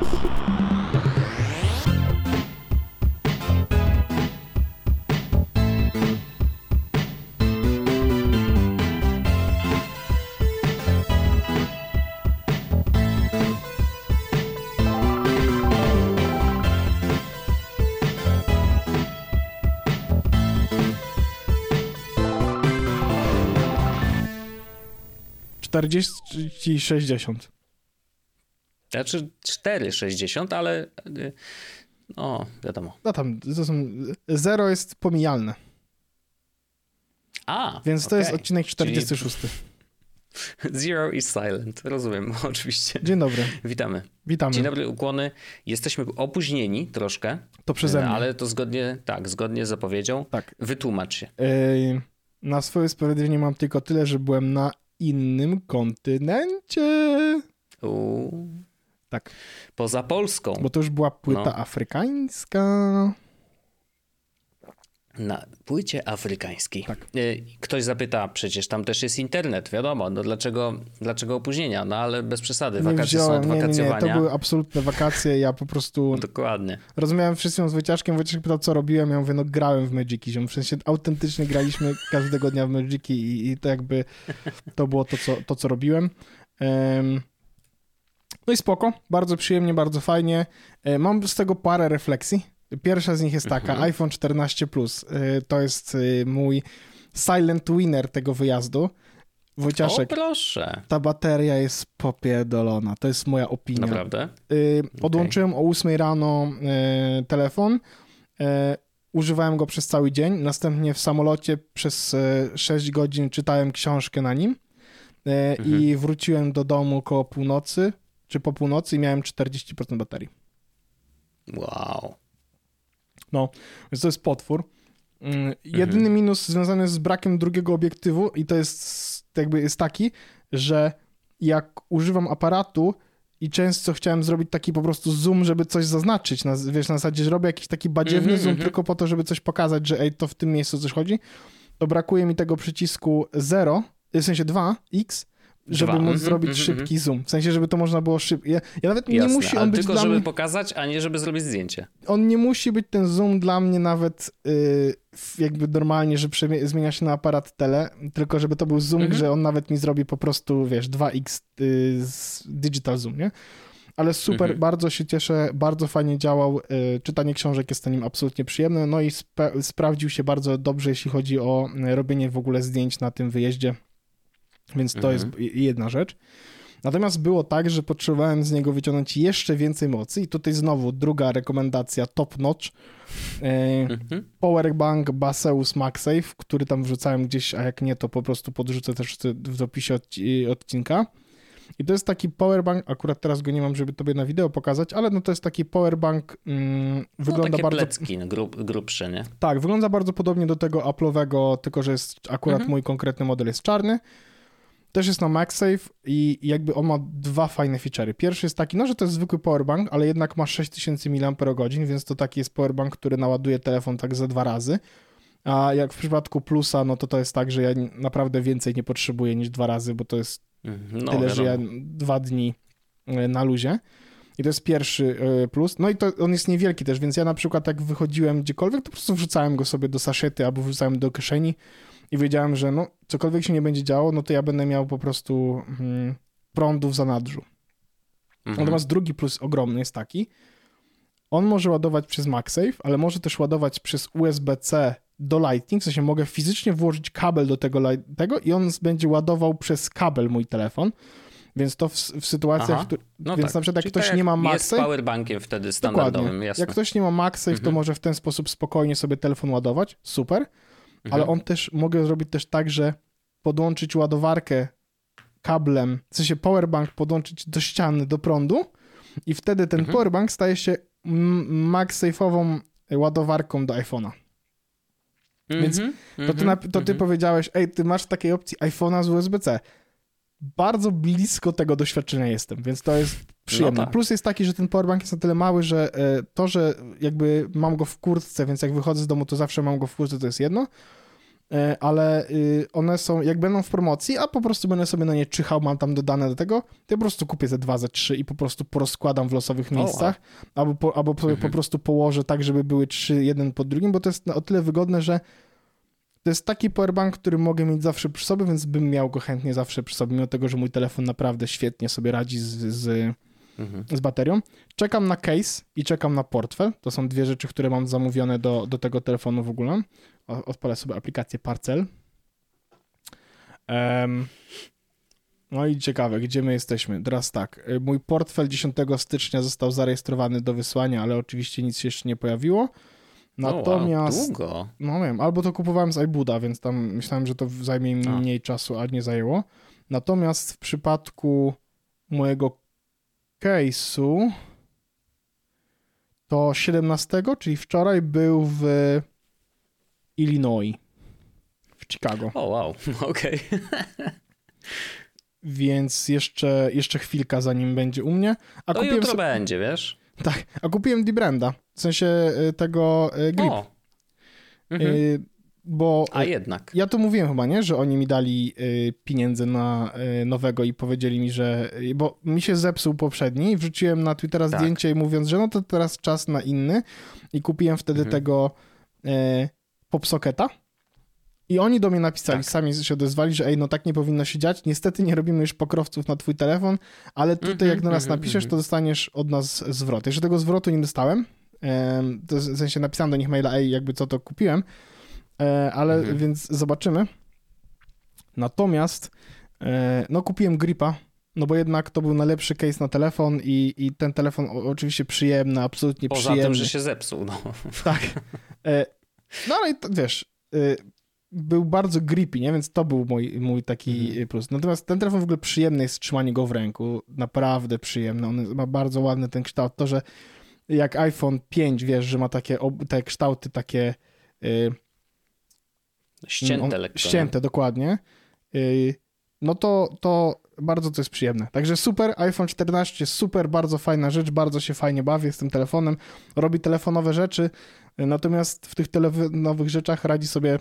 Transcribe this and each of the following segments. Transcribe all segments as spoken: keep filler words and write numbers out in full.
czterdzieści sześćdziesiąt. Znaczy cztery sześćdziesiąt, ale no wiadomo. No tam, to są, zero jest pomijalne. A, Więc to okay. jest odcinek czterdziesty szósty. Czyli zero is silent, rozumiem, oczywiście. Dzień dobry. Witamy. Witamy. Dzień dobry, ukłony. Jesteśmy opóźnieni troszkę. To przeze mnie. Ale to zgodnie, tak, zgodnie z zapowiedzią. Tak. Wytłumacz się. Yy, na swoje sprawiedliwie mam tylko tyle, że byłem na innym kontynencie. Uuu. Tak. Poza Polską. Bo to już była płyta no. afrykańska. Na płycie afrykańskiej. Tak. Ktoś zapyta, przecież tam też jest internet, wiadomo, no dlaczego, dlaczego opóźnienia? No ale bez przesady, wakacje są od wakacjowania. Nie, nie, to były absolutne wakacje, ja po prostu... Dokładnie. Rozmawiałem wszystkim z Wojciaszkiem, Wojciaszek pytał, co robiłem, ja mówię, no grałem w Magiki, w sensie autentycznie graliśmy każdego dnia w Magiki i, i to jakby, to było to, co, to, co robiłem. Um, no i spoko, bardzo przyjemnie, bardzo fajnie. Mam z tego parę refleksji. Pierwsza z nich jest taka, mhm. iPhone czternaście plus. To jest mój silent winner tego wyjazdu. Wojciaszek, o proszę. Ta bateria jest popierdolona. To jest moja opinia. Naprawdę? Odłączyłem okay. o ósmej rano telefon. Używałem go przez cały dzień. Następnie w samolocie przez sześć godzin czytałem książkę na nim. Mhm. I wróciłem do domu koło północy, czy po północy i miałem czterdzieści procent baterii. Wow. No, więc to jest potwór. Jedyny mhm. minus związany z brakiem drugiego obiektywu i to jest jakby jest taki, że jak używam aparatu i często chciałem zrobić taki po prostu zoom, żeby coś zaznaczyć, na, wiesz, na zasadzie, że robię jakiś taki badziewny mhm, zoom mhm. tylko po to, żeby coś pokazać, że ej, to w tym miejscu coś chodzi, to brakuje mi tego przycisku zero, w sensie dwa x, żeby Dwa. móc Mm-hmm, szybki mm-hmm. szybki zoom. W sensie, żeby to można było szybko. Ja, ja nawet Jasne, nie musi on ale być tylko dla żeby mnie... pokazać, a nie żeby zrobić zdjęcie. On nie musi być ten zoom dla mnie nawet yy, jakby normalnie, że przemie- zmienia się na aparat tele, tylko żeby to był zoom, mm-hmm. że on nawet mi zrobi po prostu, wiesz, dwa x yy, digital zoom, nie? Ale super, mm-hmm. bardzo się cieszę, bardzo fajnie działał. Yy, czytanie książek jest na nim absolutnie przyjemne, no i spe- sprawdził się bardzo dobrze, jeśli chodzi o robienie w ogóle zdjęć na tym wyjeździe. Więc to mhm. jest jedna rzecz. Natomiast było tak, że potrzebowałem z niego wyciągnąć jeszcze więcej mocy i tutaj znowu druga rekomendacja top notch. Mhm. Powerbank Baseus MagSafe, który tam wrzucałem gdzieś, a jak nie, to po prostu podrzucę też w opisie odcinka. I to jest taki powerbank, akurat teraz go nie mam, żeby tobie na wideo pokazać, ale no to jest taki powerbank, mm, wygląda no, takie bardzo... plecki, grub, grubsze, nie? Tak, wygląda bardzo podobnie do tego Apple'owego, tylko że jest akurat mhm. mój konkretny model jest czarny. Też jest na MagSafe i jakby on ma dwa fajne feature'y. Pierwszy jest taki, no, że to jest zwykły powerbank, ale jednak ma sześć tysięcy miliamperogodzin, więc to taki jest powerbank, który naładuje telefon tak za dwa razy. A jak w przypadku Plusa, no to to jest tak, że ja naprawdę więcej nie potrzebuję niż dwa razy, bo to jest no, tyle, wiadomo. że ja dwa dni na luzie. I to jest pierwszy plus. No i to on jest niewielki też, więc ja na przykład jak wychodziłem gdziekolwiek, to po prostu wrzucałem go sobie do saszety albo wrzucałem do kieszeni i wiedziałem, że no cokolwiek się nie będzie działo, no to ja będę miał po prostu hmm, prądu w zanadrzu. Mhm. Natomiast drugi plus ogromny jest taki, on może ładować przez MagSafe, ale może też ładować przez U S B C do Lightning, w sensie mogę fizycznie włożyć kabel do tego, tego i on będzie ładował przez kabel mój telefon. Więc to w, w sytuacjach, który, no więc tak. na przykład jak Czyli ktoś tak nie ma MagSafe... Jest powerbankiem wtedy standardowym, jasne. Jak ktoś nie ma MagSafe, mhm. to może w ten sposób spokojnie sobie telefon ładować, super, mhm. ale on też, mogę zrobić też tak, że podłączyć ładowarkę kablem, w sensie powerbank podłączyć do ściany, do prądu i wtedy ten mhm. powerbank staje się MagSafe'ową ładowarką do iPhone'a. Mm-hmm, Więc to ty, na, to ty mm-hmm. powiedziałeś, ej, ty masz w takiej opcji iPhone'a z U S B C. Bardzo blisko tego doświadczenia jestem, więc to jest przyjemne. No tak. Plus jest taki, że ten powerbank jest na tyle mały, że to, że jakby mam go w kurtce, więc jak wychodzę z domu, to zawsze mam go w kurtce, to jest jedno, ale one są, jak będą w promocji, a po prostu będę sobie na nie czyhał, mam tam dodane do tego, to ja po prostu kupię ze dwa, ze trzy i po prostu porozkładam w losowych miejscach, oh, wow. albo, po, albo mhm. po prostu położę tak, żeby były trzy, jeden pod drugim, bo to jest o tyle wygodne, że to jest taki powerbank, który mogę mieć zawsze przy sobie, więc bym miał go chętnie zawsze przy sobie, mimo tego, że mój telefon naprawdę świetnie sobie radzi z, z, mhm. z baterią. Czekam na case i czekam na portfel. To są dwie rzeczy, które mam zamówione do, do tego telefonu w ogóle. Odpalę sobie aplikację Parcel. Um, no i ciekawe, gdzie my jesteśmy. Teraz tak, mój portfel dziesiątego stycznia został zarejestrowany do wysłania, ale oczywiście nic się jeszcze nie pojawiło. Natomiast, oh, wow, długo. No wiem, albo to kupowałem z iBooda, więc tam myślałem, że to zajmie mi mniej a. czasu, a nie zajęło. Natomiast w przypadku mojego case'u to siedemnastego, czyli wczoraj, był w Illinois, w Chicago. O, oh, wow, okej. Okay. Więc jeszcze, jeszcze chwilka, zanim będzie u mnie. A to jutro so... będzie, wiesz? Tak, a kupiłem D-Branda, w sensie tego Grip. O. Mhm. Y, bo a jednak. Ja to mówiłem chyba, nie? Że oni mi dali y, pieniędzy na y, nowego i powiedzieli mi, że... Y, bo mi się zepsuł poprzedni, wrzuciłem na Twittera tak. zdjęcie i mówiąc, że no to teraz czas na inny i kupiłem wtedy mhm. tego y, PopSocketa. I oni do mnie napisali, tak. sami się odezwali, że ej, no tak nie powinno się dziać. Niestety nie robimy już pokrowców na twój telefon, ale tutaj mm-hmm, jak do nas mm-hmm, napiszesz, to dostaniesz od nas zwrot. Jeszcze tego zwrotu nie dostałem, to w sensie napisałem do nich maila, ej, jakby co to kupiłem, ale mm-hmm. więc zobaczymy. Natomiast no kupiłem Gripa, no bo jednak to był najlepszy case na telefon i, i ten telefon oczywiście przyjemny, absolutnie Poza przyjemny. Poza tym, że się zepsuł. No. Tak. No ale to, wiesz... był bardzo grippy, nie? Więc to był mój, mój taki mhm. plus. Natomiast ten telefon w ogóle przyjemny jest trzymanie go w ręku. Naprawdę przyjemny. On ma bardzo ładny ten kształt. To, że jak iPhone pięć, wiesz, że ma takie te kształty takie... Yy, ścięte on, lekko. Ścięte, nie? Dokładnie. Yy, no to, to bardzo to jest przyjemne. Także super. iPhone czternaście, super, bardzo fajna rzecz. Bardzo się fajnie bawię z tym telefonem. Robi telefonowe rzeczy. Natomiast w tych telefonowych rzeczach radzi sobie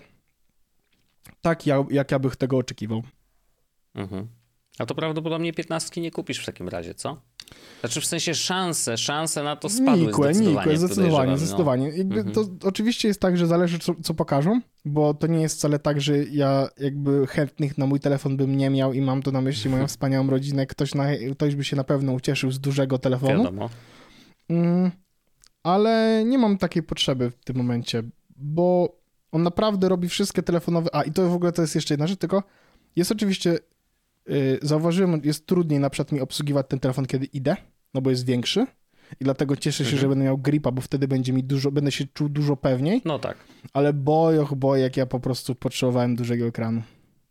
tak, jak ja bych tego oczekiwał. Mhm. A to prawdopodobnie piętnastki nie kupisz w takim razie, co? Znaczy w sensie szanse, szanse na to spadły nikłe, zdecydowanie. Nikłe, zdecydowanie, zdecydowanie. No. Jakby mhm. To oczywiście jest tak, że zależy co, co pokażą, bo to nie jest wcale tak, że ja jakby chętnych na mój telefon bym nie miał i mam to na myśli moją wspaniałą rodzinę. Ktoś, na, ktoś by się na pewno ucieszył z dużego telefonu. Wiadomo. Mm, ale nie mam takiej potrzeby w tym momencie, bo on naprawdę robi wszystkie telefonowe... A, i to w ogóle to jest jeszcze jedna rzecz, tylko jest oczywiście... Yy, zauważyłem, jest trudniej na przykład mi obsługiwać ten telefon, kiedy idę, no bo jest większy i dlatego cieszę się, mhm. że będę miał Gripa, bo wtedy będzie mi dużo, będę się czuł dużo pewniej. No tak. Ale bojoch, boj, jak ja po prostu potrzebowałem dużego ekranu.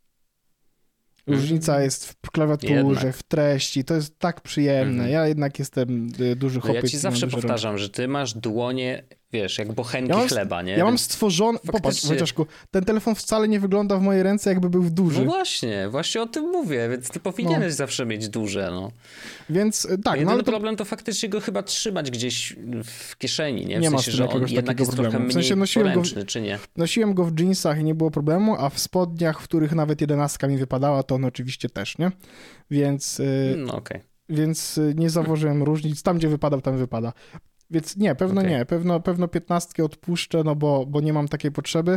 Różnica mhm. jest w klawiaturze, jednak. w treści, to jest tak przyjemne. Mhm. Ja jednak jestem duży no chłopiec. Ja ci zawsze powtarzam, rączki. Że ty masz dłonie, wiesz, jak bochenki ja mam, chleba, nie? Ja mam stworzony... Faktycznie... Popatrz, Wojciaszku, ten telefon wcale nie wygląda w mojej ręce, jakby był duży. No właśnie, właśnie o tym mówię, więc ty powinieneś no. zawsze mieć duże, no. Więc tak, Jedyny no ale to... problem to faktycznie go chyba trzymać gdzieś w kieszeni, nie? W nie sensie, ma że on jednak jest problemu. trochę mniej w sensie nosiłem poręczny, go, czy nie? Nosiłem go w jeansach i nie było problemu, a w spodniach, w których nawet jedenastka mi wypadała, to on oczywiście też, nie? Więc... No okej. Okay. Więc nie zauważyłem hmm. różnic. Tam, gdzie wypadał, tam wypada. Więc nie, pewno okay. nie. Pewno, pewno piętnastkę odpuszczę, no bo, bo nie mam takiej potrzeby.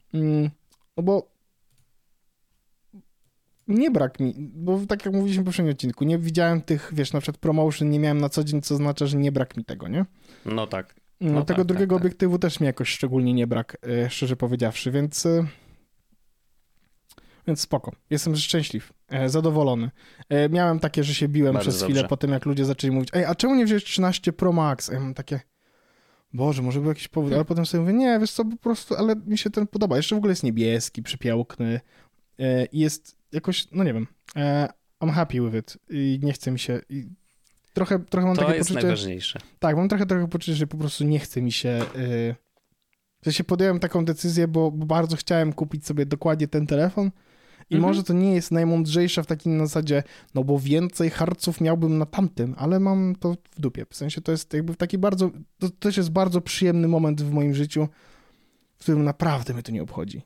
No bo nie brak mi, bo tak jak mówiliśmy w poprzednim odcinku, nie widziałem tych, wiesz, na przykład promotion nie miałem na co dzień, co oznacza, że nie brak mi tego, nie? No tak. No no tego tak, drugiego tak, obiektywu tak. też mi jakoś szczególnie nie brak, szczerze powiedziawszy, więc... Więc spoko. Jestem szczęśliw, e, zadowolony. E, miałem takie, że się biłem Bardzo przez chwilę dobrze. Po tym, jak ludzie zaczęli mówić, ej, a czemu nie wziąłeś trzynaście Pro Max? Ja mam takie, Boże, może był jakiś powód, ale potem sobie mówię, nie, wiesz co, po prostu, ale mi się ten podoba. Jeszcze w ogóle jest niebieski, przypiałkny e, i jest jakoś, no nie wiem, e, I'm happy with it i nie chce mi się... I trochę, trochę mam to takie jest poczucie... najważniejsze. Tak, mam trochę, trochę poczucie, że po prostu nie chce mi się... E, że się podjąłem taką decyzję, bo, bo bardzo chciałem kupić sobie dokładnie ten telefon. I mhm. może to nie jest najmądrzejsze w takim na zasadzie, no bo więcej harców miałbym na tamtym, ale mam to w dupie. W sensie to jest jakby taki bardzo, to też jest bardzo przyjemny moment w moim życiu, w którym naprawdę mnie to nie obchodzi.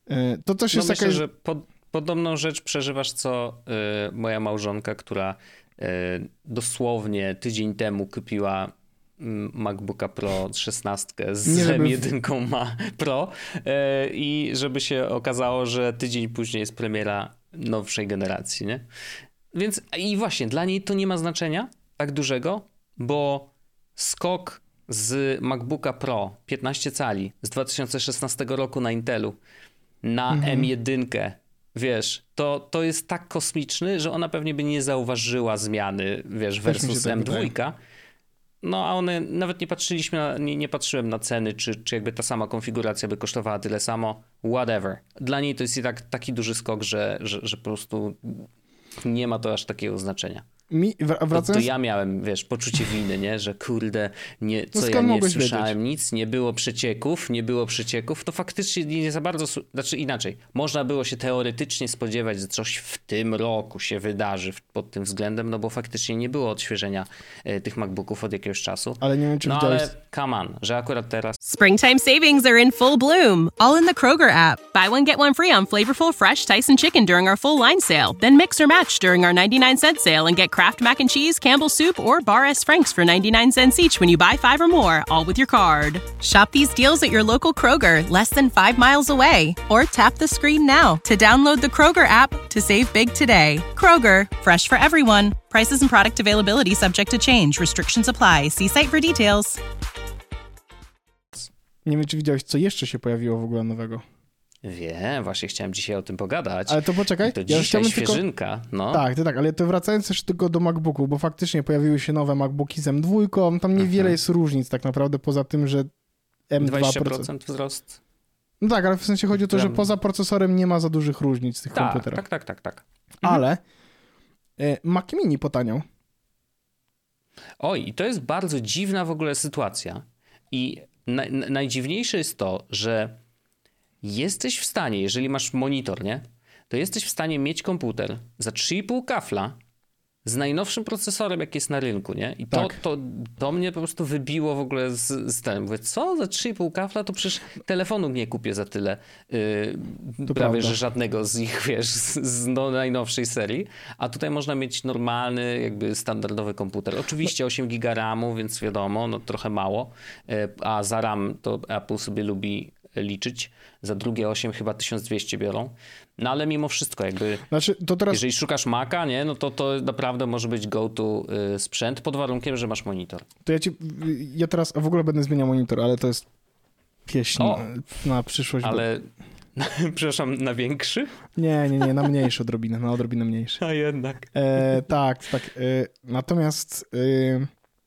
To też no jest myślę, jakaś... że pod, podobną rzecz przeżywasz co y, moja małżonka, która y, dosłownie tydzień temu kupiła y, MacBooka Pro szesnastkę z Nie, żeby... M jeden ma Pro y, i żeby się okazało, że tydzień później jest premiera nowszej generacji, nie? Więc i właśnie, dla niej to nie ma znaczenia tak dużego, bo skok z MacBooka Pro piętnaście cali z dwa tysiące szesnastego roku na Intelu na mhm. M jeden, wiesz, to, to jest tak kosmiczny, że ona pewnie by nie zauważyła zmiany, wiesz, versus M dwa. Tak, no a one, nawet nie patrzyliśmy, na, nie, nie patrzyłem na ceny, czy, czy jakby ta sama konfiguracja by kosztowała tyle samo, whatever. Dla niej to jest i tak taki duży skok, że, że, że po prostu nie ma to aż takiego znaczenia. Mi, wracając... to, to ja miałem, wiesz, poczucie winy, nie? Że kurde, nie, co no ja nie wiedzieć? słyszałem nic, nie było przecieków, nie było przecieków, to faktycznie nie za bardzo, znaczy inaczej, można było się teoretycznie spodziewać, że coś w tym roku się wydarzy pod tym względem, no bo faktycznie nie było odświeżenia e, tych MacBooków od jakiegoś czasu. Ale nie wiem, czy no widziałeś... ale come on, że akurat teraz... Springtime savings are in full bloom, all in the Kroger app. Buy one, get one free on flavorful, fresh Tyson chicken during our full line sale. Then mix or match during our ninety-nine cent sale and get Kraft Mac and Cheese, Campbell's Soup, or Bar S. Frank's for ninety-nine cents each when you buy five or more, all with your card. Shop these deals at your local Kroger, less than five miles away. Or tap the screen now to download the Kroger app to save big today. Kroger, fresh for everyone. Prices and product availability subject to change. Restrictions apply. See site for details. Nie wiem, czy widziałeś, co jeszcze się pojawiło w ogóle nowego. Wiem, właśnie chciałem dzisiaj o tym pogadać. Ale to poczekaj. To ja dzisiaj świeżynka. Tylko... No. Tak, to tak, ale to wracając też tylko do MacBooków, bo faktycznie pojawiły się nowe MacBooki z M dwa, tam niewiele mhm. jest różnic tak naprawdę, poza tym, że M dwa... dwadzieścia procent wzrost. No tak, ale w sensie chodzi o to, że poza procesorem nie ma za dużych różnic w tych tak, komputerach. Tak, tak, tak, tak. Mhm. Ale e, Mac Mini potaniał. Oj, i to jest bardzo dziwna w ogóle sytuacja. I na, na, najdziwniejsze jest to, że jesteś w stanie, jeżeli masz monitor, nie? To jesteś w stanie mieć komputer za trzy i pół kafla z najnowszym procesorem, jaki jest na rynku, nie? I to, tak. to, to mnie po prostu wybiło w ogóle z, z tym. Mówię, co? Za trzy i pół kafla? To przecież telefonu nie kupię za tyle. Yy, prawie, prawda. że żadnego z ich, wiesz, z, z no, najnowszej serii. A tutaj można mieć normalny, jakby standardowy komputer. Oczywiście osiem giga ramu, więc wiadomo, no trochę mało. Yy, a za RAM to Apple sobie lubi liczyć. Za drugie osiem chyba tysiąc dwieście biorą. No ale mimo wszystko jakby, znaczy, to teraz... jeżeli szukasz Maca, nie, no to to naprawdę może być go-to y, sprzęt pod warunkiem, że masz monitor. To ja ci, ja teraz w ogóle będę zmieniał monitor, ale to jest pieśń o, na przyszłość. Ale, bo... przepraszam, na większy? Nie, nie, nie, na mniejszy odrobinę, na odrobinę mniejszy. A jednak. E, tak, tak. E, natomiast e,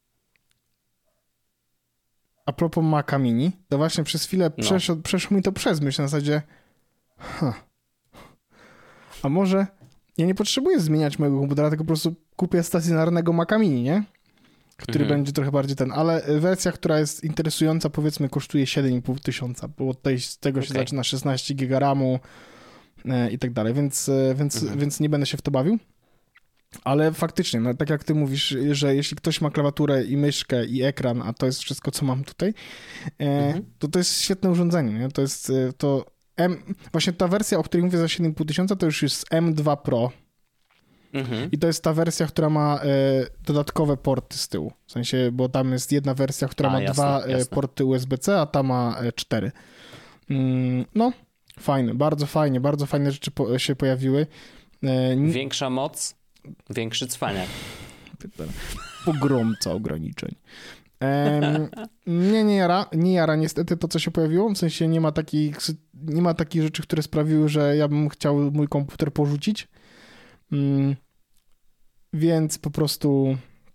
a propos Maca Mini, to właśnie przez chwilę no. przeszło, przeszło mi to przez myśl na zasadzie huh, a może ja nie potrzebuję zmieniać mojego komputera, tylko po prostu kupię stacjonarnego Maca Mini, nie? Który mhm. będzie trochę bardziej ten, ale wersja, która jest interesująca, powiedzmy, kosztuje siedem i pół tysiąca, bo tutaj z tego okay. się zaczyna szesnaście giga ramu e, i tak dalej, więc, e, więc, mhm. więc nie będę się w to bawił. Ale faktycznie, no, tak jak ty mówisz, że jeśli ktoś ma klawiaturę i myszkę i ekran, a to jest wszystko, co mam tutaj, e, mhm. to to jest świetne urządzenie, nie? To jest to M, właśnie ta wersja, o której mówię za siedem i pół tysiąca, to już jest M dwa Pro. Mhm. I to jest ta wersja, która ma e, dodatkowe porty z tyłu. W sensie, bo tam jest jedna wersja, która a, ma jasne, dwa jasne. porty U S B C, a ta ma e, cztery. Mm, no, fajne, bardzo fajnie, bardzo fajne rzeczy po, się pojawiły. E, Większa moc, większy cwaniak. Pogromca ograniczeń. Um, nie, nie jara, nie jara niestety to, co się pojawiło, w sensie nie ma takich, nie ma takich rzeczy, które sprawiły, że ja bym chciał mój komputer porzucić, um, więc po prostu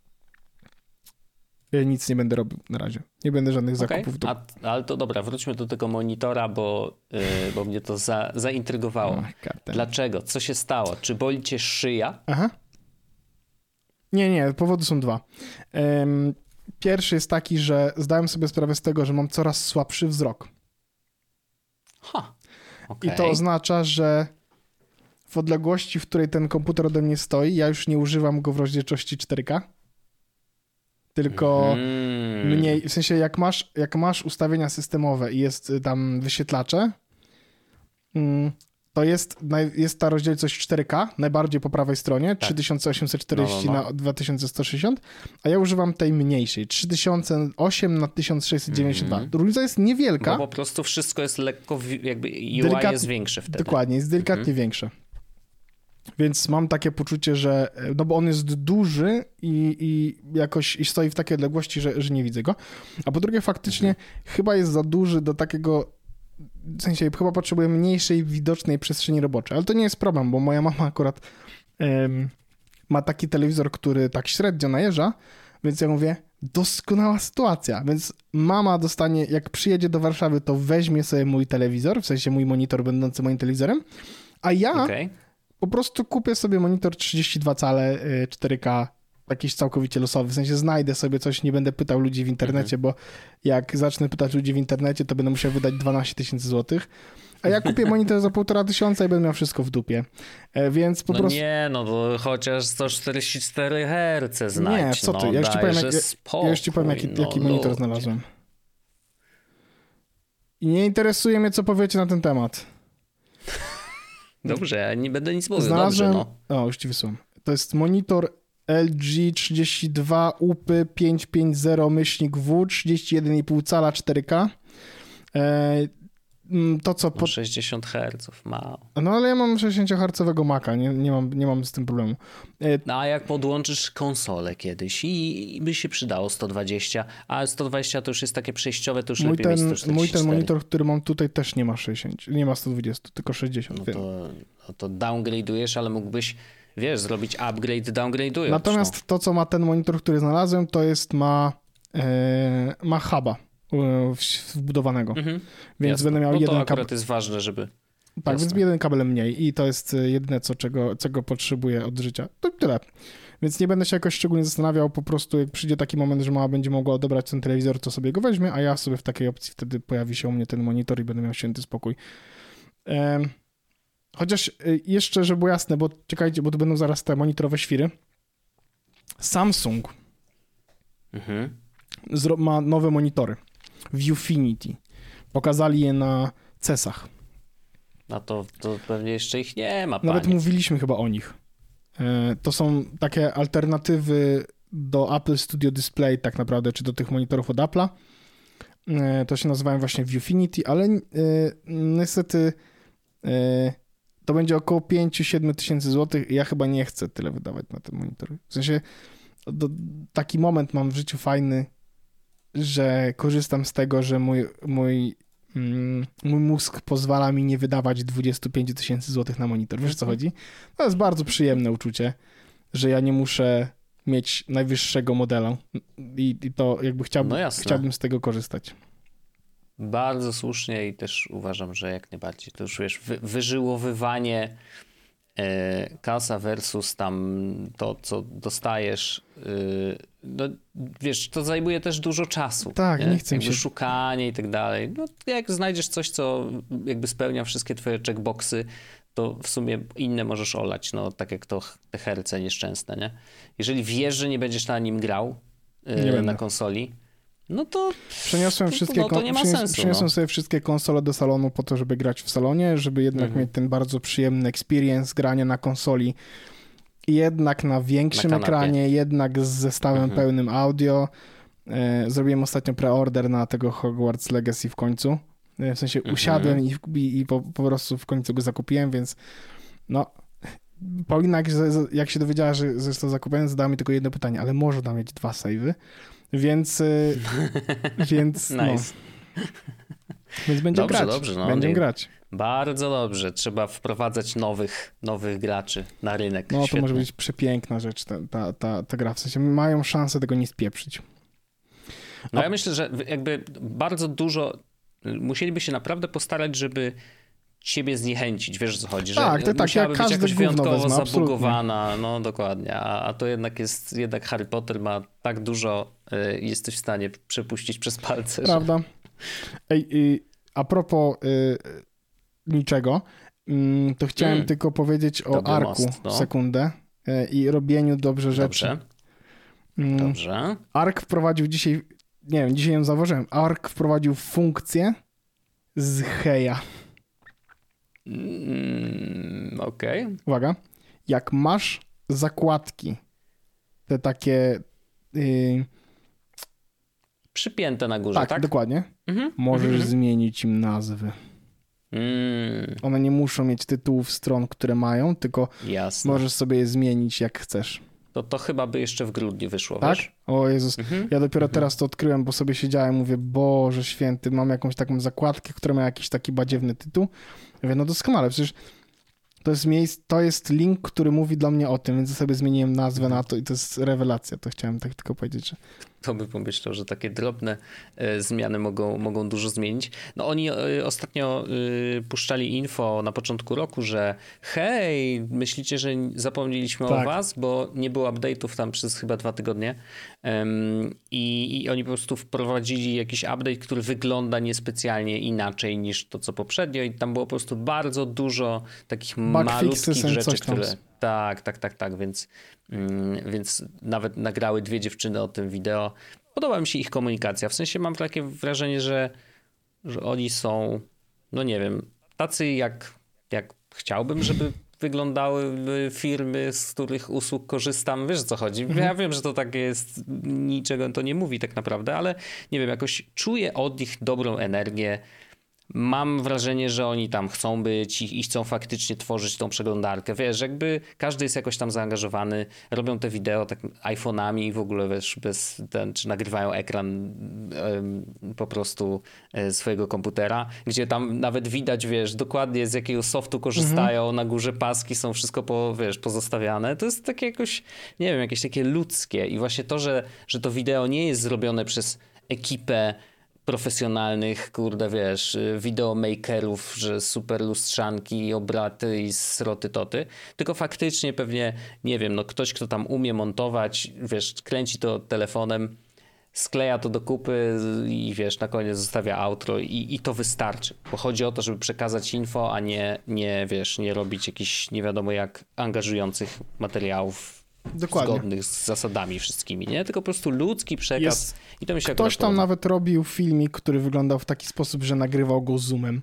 ja nic nie będę robił na razie, nie będę żadnych okay. zakupów. Do... A, ale to dobra, wróćmy do tego monitora, bo, yy, bo mnie to za, zaintrygowało. Oh, Dlaczego? Co się stało? Czy boli cię szyja? Aha. Nie, nie, powody są dwa. Um, Pierwszy jest taki, że zdałem sobie sprawę z tego, że mam coraz słabszy wzrok. Huh. Okay. I to oznacza, że w odległości, w której ten komputer ode mnie stoi, ja już nie używam go w rozdzielczości cztery K, tylko mm. mniej, w sensie jak masz, jak masz ustawienia systemowe i jest tam wyświetlacze, to jest, jest ta rozdzielczość cztery K, najbardziej po prawej stronie, tak. trzy tysiące osiemset czterdzieści no, no, no. na dwa tysiące sto sześćdziesiąt, a ja używam tej mniejszej, trzy tysiące osiem na tysiąc sześćset dziewięćdziesiąt dwa. Mm. Różnica jest niewielka. Bo po prostu wszystko jest lekko, jakby U I Delikatnie, jest większe wtedy. Dokładnie, jest delikatnie mm. większe. Więc mam takie poczucie, że, no bo on jest duży i, i jakoś i stoi w takiej odległości, że, że nie widzę go. A po drugie faktycznie mm. chyba jest za duży do takiego, w sensie chyba potrzebuję mniejszej widocznej przestrzeni roboczej, ale to nie jest problem, bo moja mama akurat um, ma taki telewizor, który tak średnio najeżdża, więc ja mówię, doskonała sytuacja, więc mama dostanie, jak przyjedzie do Warszawy, to weźmie sobie mój telewizor, w sensie mój monitor będący moim telewizorem, a ja okay. po prostu kupię sobie monitor trzydzieści dwa cale cztery K, jakiś całkowicie losowy, w sensie znajdę sobie coś, nie będę pytał ludzi w internecie, mhm. bo jak zacznę pytać ludzi w internecie, to będę musiał wydać dwanaście tysięcy złotych, a ja kupię monitor za półtora tysiąca i będę miał wszystko w dupie, więc po no prostu... nie, no to chociaż sto czterdzieści cztery herce znajdź, nie, co ty, no, ja już ci powiem, jak, spokój, ja już ci powiem jaki, no, jaki monitor ludzie. znalazłem. I nie interesuje mnie, co powiecie na ten temat. Dobrze, ja nie będę nic mówił, Znalazłem... dobrze, no. O, już ci wysyłam. To jest monitor L G trzydzieści dwa U P Y pięćset pięćdziesiąt W, trzydzieści jeden i pół cala cztery K. E, to co... Po... No sześćdziesiąt herców, mało. No ale ja mam sześćdziesięciohercowego Maca, nie, nie, mam, nie mam z tym problemu. E... No a jak podłączysz konsolę kiedyś i, i by się przydało sto dwadzieścia, a sto dwadzieścia to już jest takie przejściowe, to już mój lepiej ten, mieć sto czterdzieści cztery. Mój ten monitor, który mam tutaj też nie ma sześćdziesiąt, nie ma sto dwadzieścia, tylko sześćdziesiąt. No to, no to downgrade'ujesz, ale mógłbyś, wiesz, zrobić upgrade, downgrade'ujesz. Natomiast no. to, co ma ten monitor, który znalazłem, to jest ma, e, ma huba wbudowanego, mhm. więc Jasne. będę miał no jeden kabel. To akurat kabel. jest ważne, żeby... Tak, Jasne. więc jeden kabel mniej i to jest jedyne, co, czego, czego potrzebuję od życia. To tyle. Więc nie będę się jakoś szczególnie zastanawiał, po prostu jak przyjdzie taki moment, że mama będzie mogła odebrać ten telewizor, to sobie go weźmie, a ja sobie w takiej opcji wtedy pojawi się u mnie ten monitor i będę miał święty spokój. Um, chociaż jeszcze, żeby było jasne, bo czekajcie, bo tu będą zaraz te monitorowe świry. Samsung mhm. zro- ma nowe monitory. Viewfinity. Pokazali je na cesach. No to, to pewnie jeszcze ich nie ma, Nawet panie. mówiliśmy chyba o nich. To są takie alternatywy do Apple Studio Display tak naprawdę, czy do tych monitorów od Apple'a. To się nazywają właśnie Viewfinity, ale niestety to będzie około pięć do siedmiu tysięcy złotych i ja chyba nie chcę tyle wydawać na ten monitor. W sensie do, taki moment mam w życiu fajny, że korzystam z tego, że mój, mój, mm, mój mózg pozwala mi nie wydawać dwadzieścia pięć tysięcy złotych na monitor. Wiesz, co chodzi? To jest bardzo przyjemne uczucie, że ja nie muszę mieć najwyższego modelu i, i to jakby chciałbym, no chciałbym z tego korzystać. Bardzo słusznie i też uważam, że jak najbardziej to już wiesz, wy, wyżyłowywanie e, kasa versus tam to, co dostajesz, e, no wiesz, to zajmuje też dużo czasu. Tak, nie, nie chcę jakby się... szukanie i tak dalej. No jak znajdziesz coś, co jakby spełnia wszystkie twoje checkboxy, to w sumie inne możesz olać, no tak jak to te herce nieszczęsne, nie? Jeżeli wiesz, że nie będziesz na nim grał e, na konsoli, no to przeniosłem wszystkie no to nie ma przynios, sensu. Przeniosłem no. sobie wszystkie konsole do salonu po to, żeby grać w salonie, żeby jednak mhm. mieć ten bardzo przyjemny experience grania na konsoli. Jednak na większym na ekranie, jednak z zestawem mhm. pełnym audio. E, zrobiłem ostatnio preorder na tego Hogwarts Legacy w końcu. E, w sensie mhm. usiadłem i, i, i po, po prostu w końcu go zakupiłem, więc no... Paulina, jak, jak się dowiedziała, że, że jest to zakupione, zadała mi tylko jedno pytanie, ale może tam mieć dwa save'y. Więc, więc nice. no. Więc będziemy dobrze, grać. Dobrze, no. Będziemy grać. Bardzo dobrze. Trzeba wprowadzać nowych, nowych graczy na rynek. No to Świetne. może być przepiękna rzecz, ta, ta, ta, ta gra. W sensie mają szansę tego nie spieprzyć. No A... ja myślę, że jakby bardzo dużo musieliby się naprawdę postarać, żeby ciebie zniechęcić, wiesz o co chodzi, tak, że to tak, musiałaby jak być jakoś wyjątkowo wezmę, zabugowana, absolutnie. no dokładnie, a, a to jednak jest, jednak Harry Potter ma tak dużo, y, jesteś w stanie przepuścić przez palce. Prawda. Że... Ej, y, a propos y, niczego, y, to chciałem mm. tylko powiedzieć o Dobry Arku most, no. sekundę y, i robieniu dobrze rzeczy. Dobrze. Y, Dobrze. Ark wprowadził dzisiaj, nie wiem, dzisiaj ją zauważyłem, Ark wprowadził funkcję z Heja. Mm, Okej. Okay. Uwaga. Jak masz zakładki, te takie... Yy... Przypięte na górze, tak? Tak, dokładnie. Mhm. Możesz mhm. zmienić im nazwy. Mm. One nie muszą mieć tytułów stron, które mają, tylko Jasne. możesz sobie je zmienić jak chcesz. To, to chyba by jeszcze w grudniu wyszło, Tak? wiesz? O Jezus, Mhm. ja dopiero mhm. teraz to odkryłem, bo sobie siedziałem, mówię, Boże święty, mam jakąś taką zakładkę, która ma jakiś taki badziewny tytuł. Ja mówię, no doskonale, przecież to jest miejsce, to jest link, który mówi dla mnie o tym, więc sobie zmieniłem nazwę na to i to jest rewelacja, to chciałem tak tylko powiedzieć, że... To by pomyślał, że takie drobne e, zmiany mogą, mogą dużo zmienić. No oni e, ostatnio e, puszczali info na początku roku, że hej, myślicie, że zapomnieliśmy tak. o was, bo nie było update'ów tam przez chyba dwa tygodnie um, i, i oni po prostu wprowadzili jakiś update, który wygląda niespecjalnie inaczej niż to, co poprzednio i tam było po prostu bardzo dużo takich malutkich rzeczy, które... Tak, tak, tak, tak, więc, mm, więc nawet nagrały dwie dziewczyny o tym wideo. Podoba mi się ich komunikacja, w sensie mam takie wrażenie, że, że oni są, no nie wiem, tacy jak, jak chciałbym, żeby wyglądały firmy, z których usług korzystam, wiesz o co chodzi. Ja wiem, że to tak jest, niczego to nie mówi tak naprawdę, ale nie wiem, jakoś czuję od nich dobrą energię. Mam wrażenie, że oni tam chcą być i, i chcą faktycznie tworzyć tą przeglądarkę. Wiesz, jakby każdy jest jakoś tam zaangażowany, robią te wideo tak iPhone'ami i w ogóle wiesz, bez ten, czy nagrywają ekran um, po prostu e, swojego komputera, gdzie tam nawet widać, wiesz, dokładnie z jakiego softu korzystają, mhm. na górze paski są wszystko po, wiesz, pozostawiane. To jest takie jakoś, nie wiem, jakieś takie ludzkie i właśnie to, że, że to wideo nie jest zrobione przez ekipę profesjonalnych, kurde, wiesz, videomakerów, że super lustrzanki, obraty i sroty toty, tylko faktycznie pewnie, nie wiem, no ktoś, kto tam umie montować, wiesz, kręci to telefonem, skleja to do kupy i wiesz, na koniec zostawia outro i, i to wystarczy, bo chodzi o to, żeby przekazać info, a nie, nie, wiesz, nie robić jakichś nie wiadomo jak angażujących materiałów Dokładnie. Zgodnych z zasadami wszystkimi, nie? Tylko po prostu ludzki przekaz. Jest. I to mi się Ktoś tam nawet robił filmik, który wyglądał w taki sposób, że nagrywał go zoomem.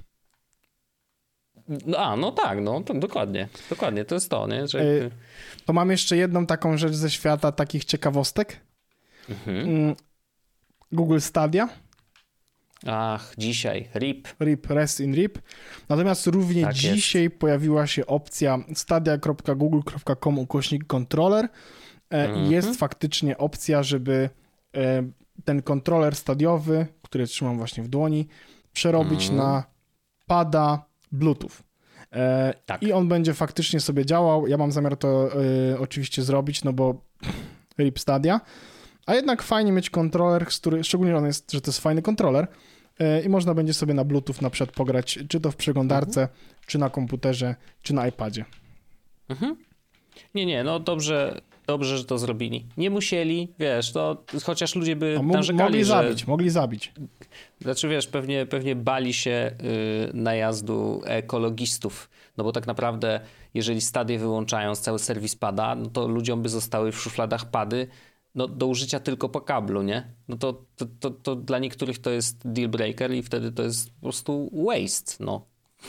No, a, no tak, no to dokładnie. Dokładnie, to jest to, nie? Że... Y, to mam jeszcze jedną taką rzecz ze świata takich ciekawostek. Mhm. Google Stadia. Ach, dzisiaj. R I P. R I P, rest in R I P. Natomiast również tak dzisiaj jest. Pojawiła się opcja stadia kropka google kropka com ukośnik kontroler mm-hmm. i jest faktycznie opcja, żeby ten kontroler stadiowy, który trzymam właśnie w dłoni, przerobić mm. na pada Bluetooth. Tak. I on będzie faktycznie sobie działał. Ja mam zamiar to y, oczywiście zrobić, no bo R I P Stadia. A jednak fajnie mieć kontroler, który, szczególnie on jest, że to jest fajny kontroler yy, i można będzie sobie na Bluetooth na przykład pograć, czy to w przeglądarce, mhm. czy na komputerze, czy na iPadzie. Mhm. Nie, nie, no dobrze, dobrze, że to zrobili. Nie musieli, wiesz, to chociaż ludzie by mógł, narzekali, mogli że... zabić, mogli zabić. Znaczy, wiesz, pewnie, pewnie bali się yy, najazdu ekologistów, no bo tak naprawdę, jeżeli Stadię wyłączając, cały serwis pada, no to ludziom by zostały w szufladach pady, no do użycia tylko po kablu, nie? No to, to, to, to dla niektórych to jest deal breaker i wtedy to jest po prostu waste, no.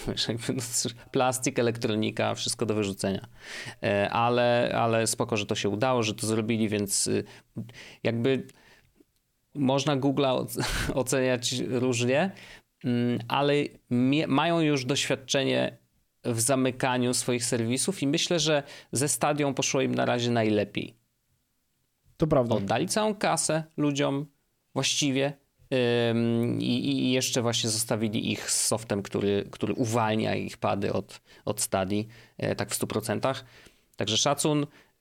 Plastik, elektronika, wszystko do wyrzucenia. Ale, ale spoko, że to się udało, że to zrobili, więc jakby można Google'a oceniać różnie, ale mają już doświadczenie w zamykaniu swoich serwisów i myślę, że ze Stadią poszło im na razie najlepiej. To prawda. Oddali całą kasę ludziom właściwie ym, i, i jeszcze właśnie zostawili ich z softem, który, który uwalnia ich pady od, od Stadii, e, tak w stu procentach. Także szacun.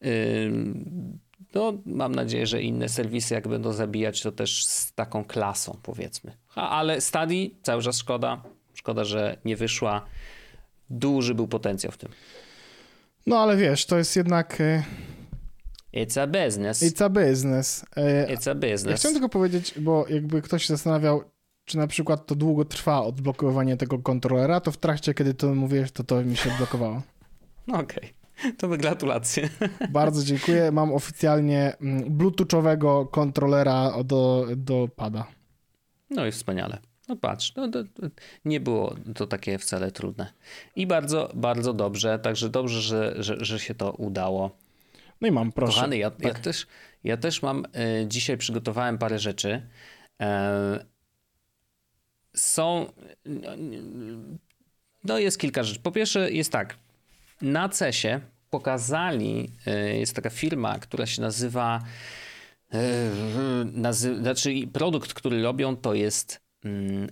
Ym, no, mam nadzieję, że inne serwisy jak będą zabijać, to też z taką klasą, powiedzmy. A, ale Stadii cały czas szkoda. Szkoda, że nie wyszła. Duży był potencjał w tym. No ale wiesz, to jest jednak... It's a business. It's a business. It's a business. Ja chciałem tylko powiedzieć, bo jakby ktoś się zastanawiał, czy na przykład to długo trwa odblokowanie tego kontrolera, to w trakcie, kiedy to mówiłeś, to to mi się odblokowało. No okej, okay. To by gratulacje. Bardzo dziękuję. Mam oficjalnie bluetoothowego kontrolera do, do pada. No i wspaniale. No patrz, no to, to nie było to takie wcale trudne. I bardzo, bardzo dobrze, także dobrze, że, że, że się to udało. No i mam, proszę. Kochany, ja, tak. ja, też, ja też mam, y, dzisiaj przygotowałem parę rzeczy. E, są, no jest kilka rzeczy. Po pierwsze jest tak, na cesie pokazali, y, jest taka firma, która się nazywa, y, nazy- znaczy produkt, który robią, to jest y,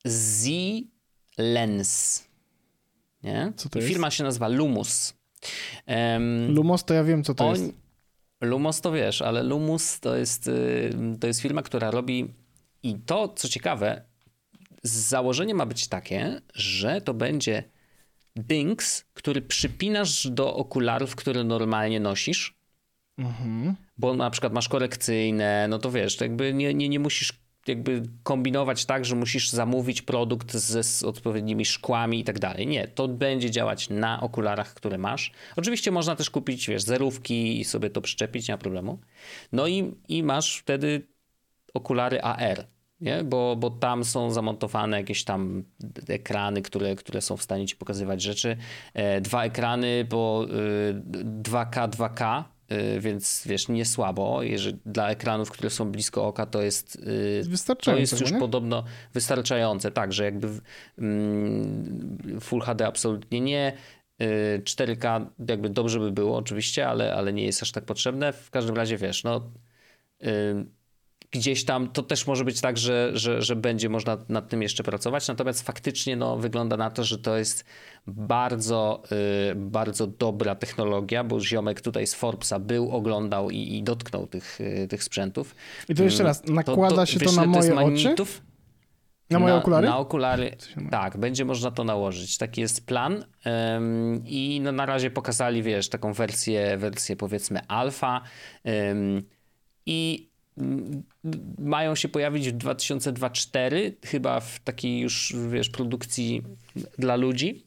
Z-Lens. Nie? Co to I jest? firma się nazywa Lumos. Um, Lumos to ja wiem, co to on, jest. Lumos to wiesz, ale Lumos to jest, y, to jest firma, która robi i to, co ciekawe, założenie ma być takie, że to będzie dings, który przypinasz do okularów, które normalnie nosisz, Mhm. bo na przykład masz korekcyjne, no to wiesz, to jakby nie, nie, nie musisz jakby kombinować tak, że musisz zamówić produkt ze, z odpowiednimi szkłami i tak dalej. Nie, to będzie działać na okularach, które masz. Oczywiście można też kupić, wiesz, zerówki i sobie to przyczepić, nie ma problemu. No i, i masz wtedy okulary A R, nie? Bo, bo tam są zamontowane jakieś tam ekrany, które, które są w stanie ci pokazywać rzeczy. E, dwa ekrany, bo y, dwa K, dwa K, y, więc wiesz, nie słabo. Jeżeli dla ekranów, które są blisko oka, to jest, y, to jest już nie? podobno wystarczające. Tak, że jakby mm, Full H D absolutnie nie. Y, cztery K jakby dobrze by było oczywiście, ale, ale nie jest aż tak potrzebne. W każdym razie wiesz, no y, gdzieś tam to też może być tak, że, że, że będzie można nad tym jeszcze pracować, natomiast faktycznie no, wygląda na to, że to jest bardzo, yy, bardzo dobra technologia, bo ziomek tutaj z Forbesa był, oglądał i, i dotknął tych, yy, tych sprzętów. I to jeszcze raz, nakłada to, to, się to wiesz, na to moje jest oczy? magnitów? Na moje na, okulary? Na okulary, tak, będzie można to nałożyć. Taki jest plan um, i no, na razie pokazali, wiesz, taką wersję, wersję powiedzmy alfa um, i mają się pojawić w dwa tysiące dwudziestym czwartym, chyba w takiej już, wiesz, produkcji dla ludzi.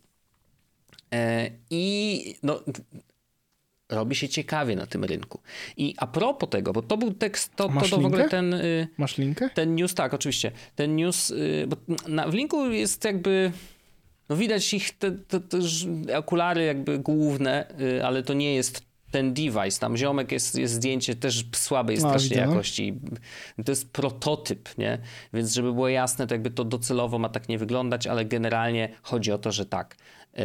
I no, robi się ciekawie na tym rynku. I a propos tego, bo to był tekst, to, to, to w ogóle ten... Masz linkę? Ten news, tak, oczywiście. Ten news, bo na, w linku jest jakby... No widać ich, te, te, te okulary jakby główne, ale to nie jest ten device, tam ziomek jest, jest zdjęcie też słabej strasznie widzę, jakości. No. To jest prototyp, nie? Więc żeby było jasne, to jakby to docelowo ma tak nie wyglądać, ale generalnie chodzi o to, że tak, yy,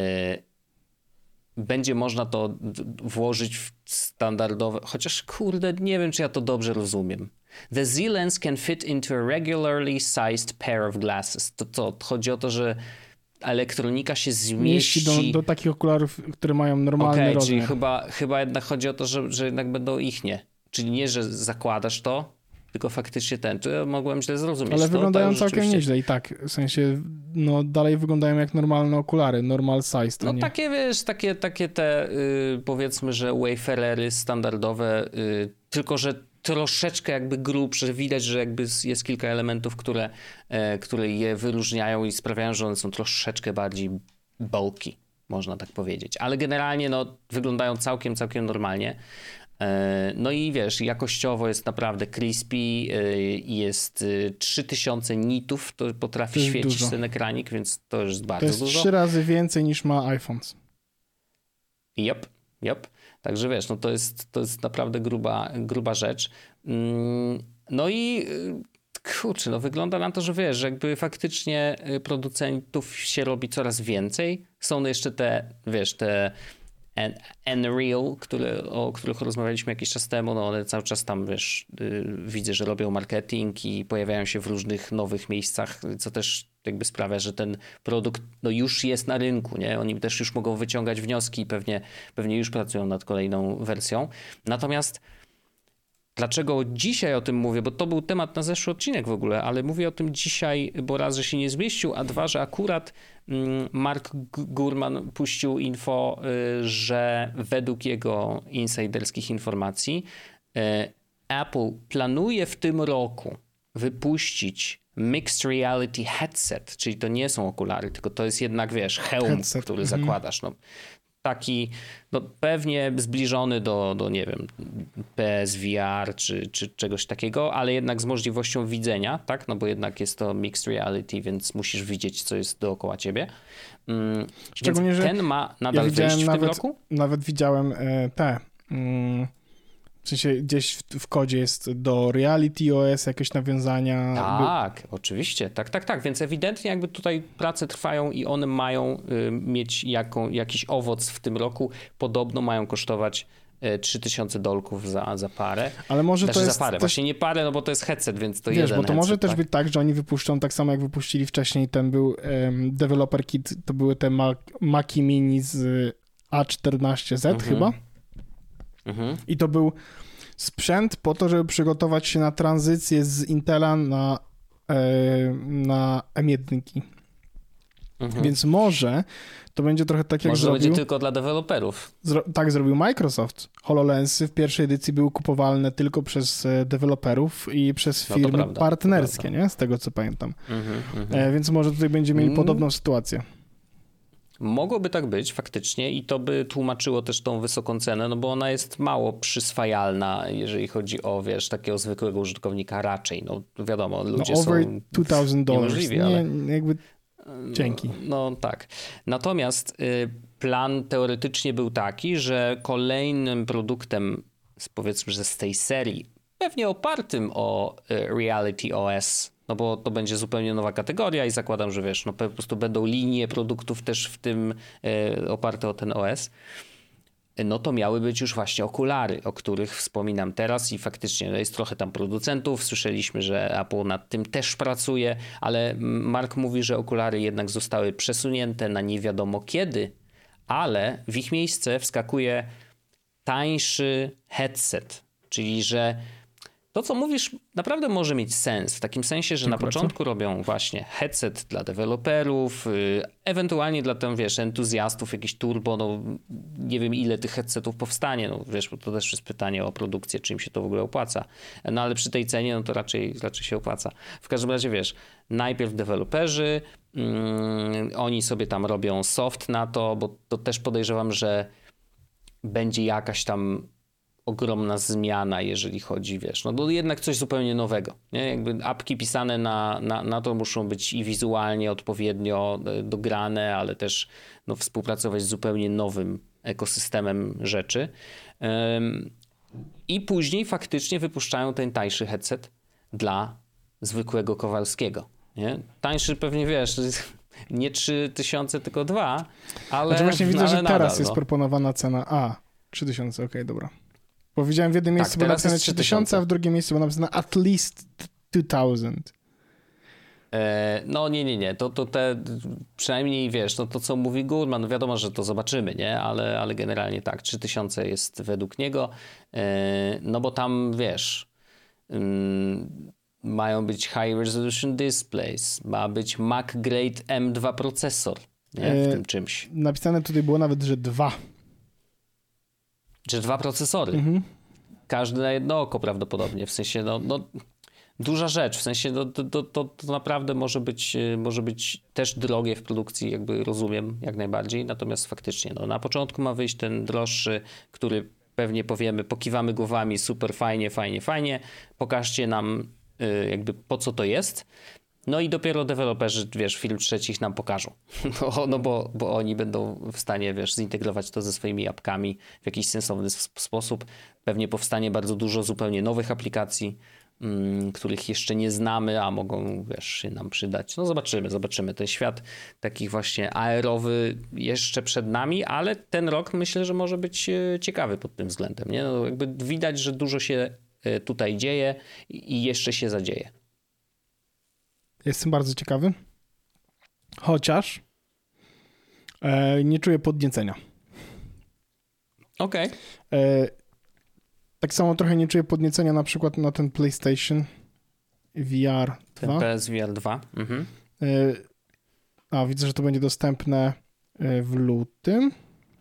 będzie można to włożyć w standardowe, chociaż kurde, nie wiem, czy ja to dobrze rozumiem. The Z-Lens can fit into a regularly sized pair of glasses. To co? Chodzi o to, że elektronika się zmieści... Mieści do, do takich okularów, które mają normalny okay, rozmiar. Czyli chyba, chyba jednak chodzi o to, że, że jednak będą ich nie. Czyli nie, że zakładasz to, tylko faktycznie ten. To ja mogłem źle zrozumieć. Ale to, wyglądają to całkiem rzeczywiście... nieźle i tak. W sensie, no dalej wyglądają jak normalne okulary, normal size. To no nie. takie, wiesz, takie, takie te y, powiedzmy, że Wayfarery standardowe, y, tylko że troszeczkę jakby grubsze. Widać, że jakby jest kilka elementów, które, e, które je wyróżniają i sprawiają, że one są troszeczkę bardziej bulky, można tak powiedzieć. Ale generalnie no, wyglądają całkiem, całkiem normalnie. E, no i wiesz, jakościowo jest naprawdę crispy, e, jest e, trzy tysiące nitów, to potrafi to świecić dużo. ten ekranik, więc to jest bardzo to jest dużo. trzy razy więcej niż ma iPhones. Jop, jop. Także wiesz, no to jest, to jest naprawdę gruba, gruba rzecz. No i kurczę, no wygląda na to, że wiesz, że jakby faktycznie producentów się robi coraz więcej. Są jeszcze te, wiesz, te Nreal, które, o których rozmawialiśmy jakiś czas temu, no one cały czas tam, wiesz, yy, widzę, że robią marketing i pojawiają się w różnych nowych miejscach, co też jakby sprawia, że ten produkt no już jest na rynku, nie? Oni też już mogą wyciągać wnioski i pewnie, pewnie już pracują nad kolejną wersją. Natomiast dlaczego dzisiaj o tym mówię? Bo to był temat na zeszły odcinek w ogóle, ale mówię o tym dzisiaj, bo raz, że się nie zmieścił, a dwa, że akurat Mark Gurman puścił info, że według jego insiderskich informacji Apple planuje w tym roku wypuścić Mixed Reality Headset, czyli to nie są okulary, tylko to jest jednak, wiesz, hełm, Headset. który Mhm. zakładasz. No, taki no, pewnie zbliżony do, do, nie wiem, P S V R czy, czy czegoś takiego, ale jednak z możliwością widzenia, tak? No bo jednak jest to mixed reality, więc musisz widzieć, co jest dookoła ciebie. Mm, Szczególnie, więc że ten ma nadal ja wyjść w nawet, tym roku? Nawet widziałem te... Mm, w sensie gdzieś w, w kodzie jest do Reality O S jakieś nawiązania. Tak, by... oczywiście, tak, tak, tak, więc ewidentnie jakby tutaj prace trwają i one mają y, mieć jaką, jakiś owoc w tym roku. Podobno mają kosztować y, trzy tysiące dolków za, za parę. Ale może znaczy to jest za parę, też... właśnie nie parę, no bo to jest headset, więc to Wiesz, jeden bo to headset, może też tak? być tak, że oni wypuszczą tak samo jak wypuścili wcześniej, ten był um, Developer Kit, to były te Mac, Maci Mini z A czternaście Z mhm. chyba. Mhm. I to był sprzęt po to, żeby przygotować się na tranzycję z Intela na, e, na M jeden. Mhm. Więc może to będzie trochę tak jak może zrobił... Może będzie tylko dla deweloperów. Zro, tak zrobił Microsoft. HoloLensy w pierwszej edycji były kupowalne tylko przez deweloperów i przez firmy no prawda, partnerskie, nie? Z tego co pamiętam. Mhm, mhm. E, więc może tutaj będziemy mieli podobną sytuację. Mogłoby tak być faktycznie i to by tłumaczyło też tą wysoką cenę, no bo ona jest mało przyswajalna, jeżeli chodzi o, wiesz, takiego zwykłego użytkownika raczej. No wiadomo, ludzie no, over są two thousand dollars. niemożliwi, nie, ale... jakby dzięki. No, no tak. Natomiast y, plan teoretycznie był taki, że kolejnym produktem, z, powiedzmy, że z tej serii, pewnie opartym o y, Reality O S, no bo to będzie zupełnie nowa kategoria i zakładam, że wiesz, no po prostu będą linie produktów też w tym y, oparte o ten O S, no to miały być już właśnie okulary, o których wspominam teraz i faktycznie jest trochę tam producentów. Słyszeliśmy, że Apple nad tym też pracuje, ale Mark mówi, że okulary jednak zostały przesunięte na nie wiadomo kiedy, ale w ich miejsce wskakuje tańszy headset, czyli że to, co mówisz, naprawdę może mieć sens. W takim sensie, że Dziękuję. Na początku robią właśnie headset dla deweloperów, yy, ewentualnie dla tam, wiesz, entuzjastów, jakiś turbo, no nie wiem ile tych headsetów powstanie, no wiesz, bo to też jest pytanie o produkcję, czy im się to w ogóle opłaca. No ale przy tej cenie, no to raczej, raczej się opłaca. W każdym razie, wiesz, najpierw deweloperzy, yy, oni sobie tam robią soft na to, bo to też podejrzewam, że będzie jakaś tam ogromna zmiana, jeżeli chodzi, wiesz, no to jednak coś zupełnie nowego, nie? Jakby apki pisane na, na, na to muszą być i wizualnie odpowiednio dograne, ale też no, współpracować z zupełnie nowym ekosystemem rzeczy. Um, I później faktycznie wypuszczają ten tańszy headset dla zwykłego Kowalskiego, nie? Tańszy pewnie, wiesz, nie trzy tysiące, tylko dwa, ale Znaczy właśnie widzę, że teraz nadal, jest no. proponowana cena A, trzy tysiące, okej, okay, dobra. Bo widziałem w jednym miejscu, tak, było napisane trzy tysiące, a w drugim miejscu było napisane at least two thousand. E, no nie, nie, nie. To, to te, przynajmniej wiesz, no to co mówi Gurman, no wiadomo, że to zobaczymy, nie? Ale, ale generalnie tak, trzy tysiące jest według niego. E, no bo tam, wiesz, ym, mają być high resolution displays, ma być Mac Grade M dwa procesor, nie? W e, tym czymś. Napisane tutaj było nawet, że dwa. Czy dwa procesory. Mhm. Każdy na jedno oko prawdopodobnie. W sensie, no, no duża rzecz. W sensie, no, to, to, to, to naprawdę może być, może być też drogie w produkcji, jakby rozumiem jak najbardziej. Natomiast faktycznie, no, na początku ma wyjść ten droższy, który pewnie powiemy, pokiwamy głowami, super fajnie, fajnie, fajnie. Pokażcie nam jakby po co to jest. No i dopiero deweloperzy, wiesz, film trzecich nam pokażą. No, no bo, bo oni będą w stanie, wiesz, zintegrować to ze swoimi apkami w jakiś sensowny sposób. Pewnie powstanie bardzo dużo zupełnie nowych aplikacji, mm, których jeszcze nie znamy, a mogą, wiesz, się nam przydać. No zobaczymy, zobaczymy. Ten świat takich właśnie aerowy jeszcze przed nami, ale ten rok myślę, że może być ciekawy pod tym względem, nie? No jakby widać, że dużo się tutaj dzieje i jeszcze się zadzieje. Jestem bardzo ciekawy, chociaż e, nie czuję podniecenia. Okej. Okay. Tak samo trochę nie czuję podniecenia na przykład na ten PlayStation V R dwa. Ten P S V R dwa. Mhm. E, a, widzę, że to będzie dostępne w lutym.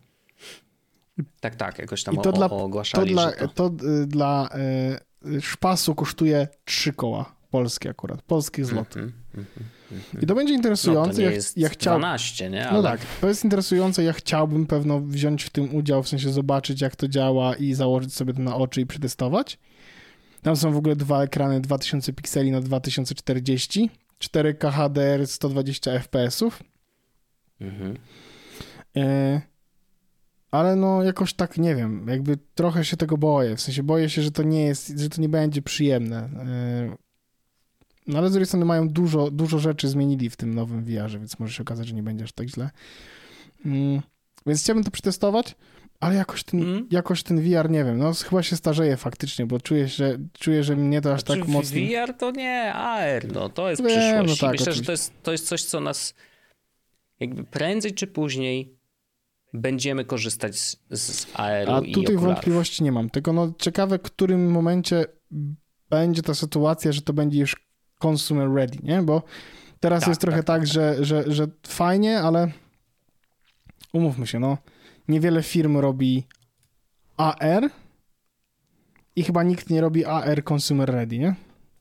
Tak, tak, jakoś tam I to o, dla, ogłaszali, to dla, że to... to dla e, szpasu kosztuje trzy koła. polskie akurat, polskich złotych. Mm-hmm, mm-hmm. I to będzie interesujące. No to nie ja, jest ja chciał... dwanaście, nie? Ale... No tak, to jest interesujące. Ja chciałbym pewno wziąć w tym udział, w sensie zobaczyć, jak to działa i założyć sobie to na oczy i przetestować. Tam są w ogóle dwa ekrany, dwa tysiące pikseli na dwa tysiące czterdzieści, cztery K H D R, sto dwadzieścia F P S-ów. Mhm. E, ale no jakoś tak, nie wiem, jakby trochę się tego boję. W sensie boję się, że to nie jest, że to nie będzie przyjemne. E, no ale z drugiej strony mają dużo, dużo rzeczy zmienili w tym nowym V R-ze, więc może się okazać, że nie będzie aż tak źle. Mm, więc chciałbym to przetestować, ale jakoś ten, mm. jakoś ten V R, nie wiem, no chyba się starzeje faktycznie, bo czuję, że, czuję, że mnie to aż znaczy, tak mocno... V R to nie, A R, no to jest Wiem, przyszłość. No tak, myślę, oczywiście. że to jest, to jest coś, co nas jakby prędzej czy później będziemy korzystać z, z A R-u A i tutaj okularów. wątpliwości nie mam, tylko no ciekawe, w którym momencie będzie ta sytuacja, że to będzie już consumer ready, nie? Bo teraz tak, jest trochę tak, tak, tak, że, tak. Że, że fajnie, ale umówmy się, no niewiele firm robi A R i chyba nikt nie robi A R consumer ready, nie?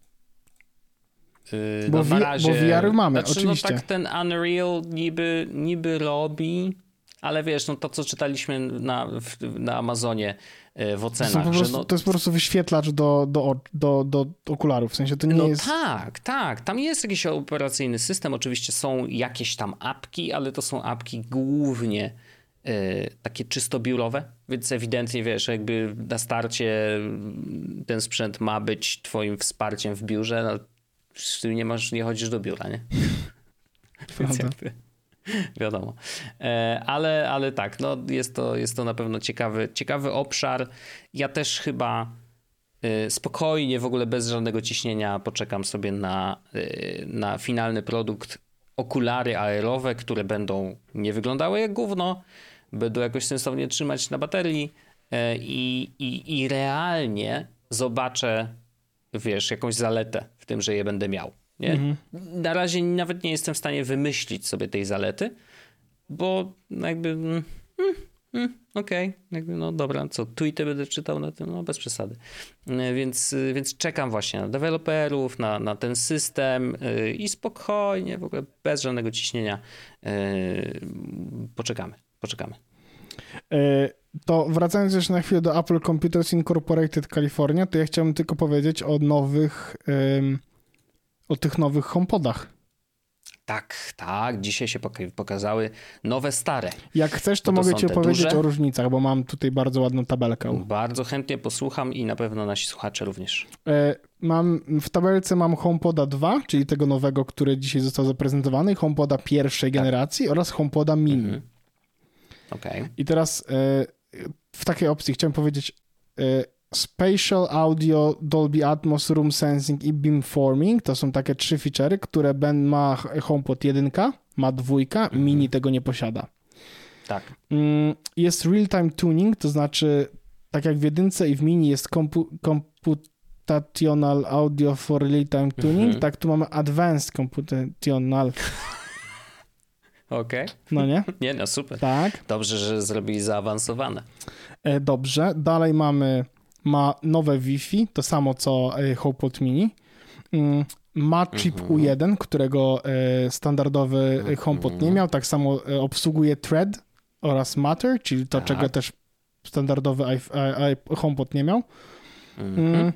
Yy, bo, no v- razie, bo V R mamy, znaczy, oczywiście. No tak ten Unreal niby, niby robi, ale wiesz, no to co czytaliśmy na, w, na Amazonie w ocenach. To, po prostu, że no, to jest po prostu wyświetlacz do, do, do, do okularów, w sensie to nie no jest... tak, tak, tam jest jakiś operacyjny system, oczywiście są jakieś tam apki, ale to są apki głównie y, takie czysto biurowe, więc ewidentnie wiesz, jakby na starcie ten sprzęt ma być twoim wsparciem w biurze, no, ty nie masz, nie chodzisz do biura, nie? Więc jakby, wiadomo. E, ale, ale tak, no jest to, jest to na pewno ciekawy, ciekawy obszar. Ja też chyba y, spokojnie, w ogóle bez żadnego ciśnienia poczekam sobie na, y, na finalny produkt. Okulary A R-owe, które będą nie wyglądały jak gówno, będą jakoś sensownie trzymać na baterii y, i, i, i realnie zobaczę, wiesz, jakąś zaletę w tym, że je będę miał. Nie? Mhm. Na razie nawet nie jestem w stanie wymyślić sobie tej zalety, bo jakby mm, mm, okej, okay. No dobra, co, tweety będę czytał na tym, no bez przesady. Więc, więc czekam właśnie na deweloperów, na, na ten system yy, i spokojnie, w ogóle bez żadnego ciśnienia yy, poczekamy, poczekamy. To wracając jeszcze na chwilę do Apple Computers Incorporated California, to ja chciałbym tylko powiedzieć o nowych, um, o tych nowych HomePodach. Tak, tak, dzisiaj się pokazały nowe, stare. Jak chcesz, to, to mogę to ci opowiedzieć duże. o różnicach, bo mam tutaj bardzo ładną tabelkę. Bardzo chętnie posłucham i na pewno nasi słuchacze również. Mam, w tabelce mam HomePoda dwa, czyli tego nowego, który dzisiaj został zaprezentowany, HomePoda pierwszej tak. generacji oraz HomePoda mini. Mhm. Okay. I teraz w takiej opcji chciałem powiedzieć Spatial Audio, Dolby Atmos, Room Sensing i Beamforming. To są takie trzy feature'y, które ben ma HomePod jeden, ma dwójka, mhm. mini tego nie posiada. Tak. Jest real-time tuning, to znaczy tak jak w jedynce i w mini jest kompu- computational audio for real-time tuning, mhm. tak tu mamy advanced computational. Okej. Okay. No nie? Nie, no super. Tak. Dobrze, że zrobili zaawansowane. E, dobrze. Dalej mamy, ma nowe Wi-Fi, to samo co e, HomePod mini. Mm, ma chip mhm. U jeden, którego e, standardowy mhm. HomePod nie miał. Tak samo e, obsługuje Thread oraz Matter, czyli to, tak. czego też standardowy I, I, I, HomePod nie miał. Mhm. Mm,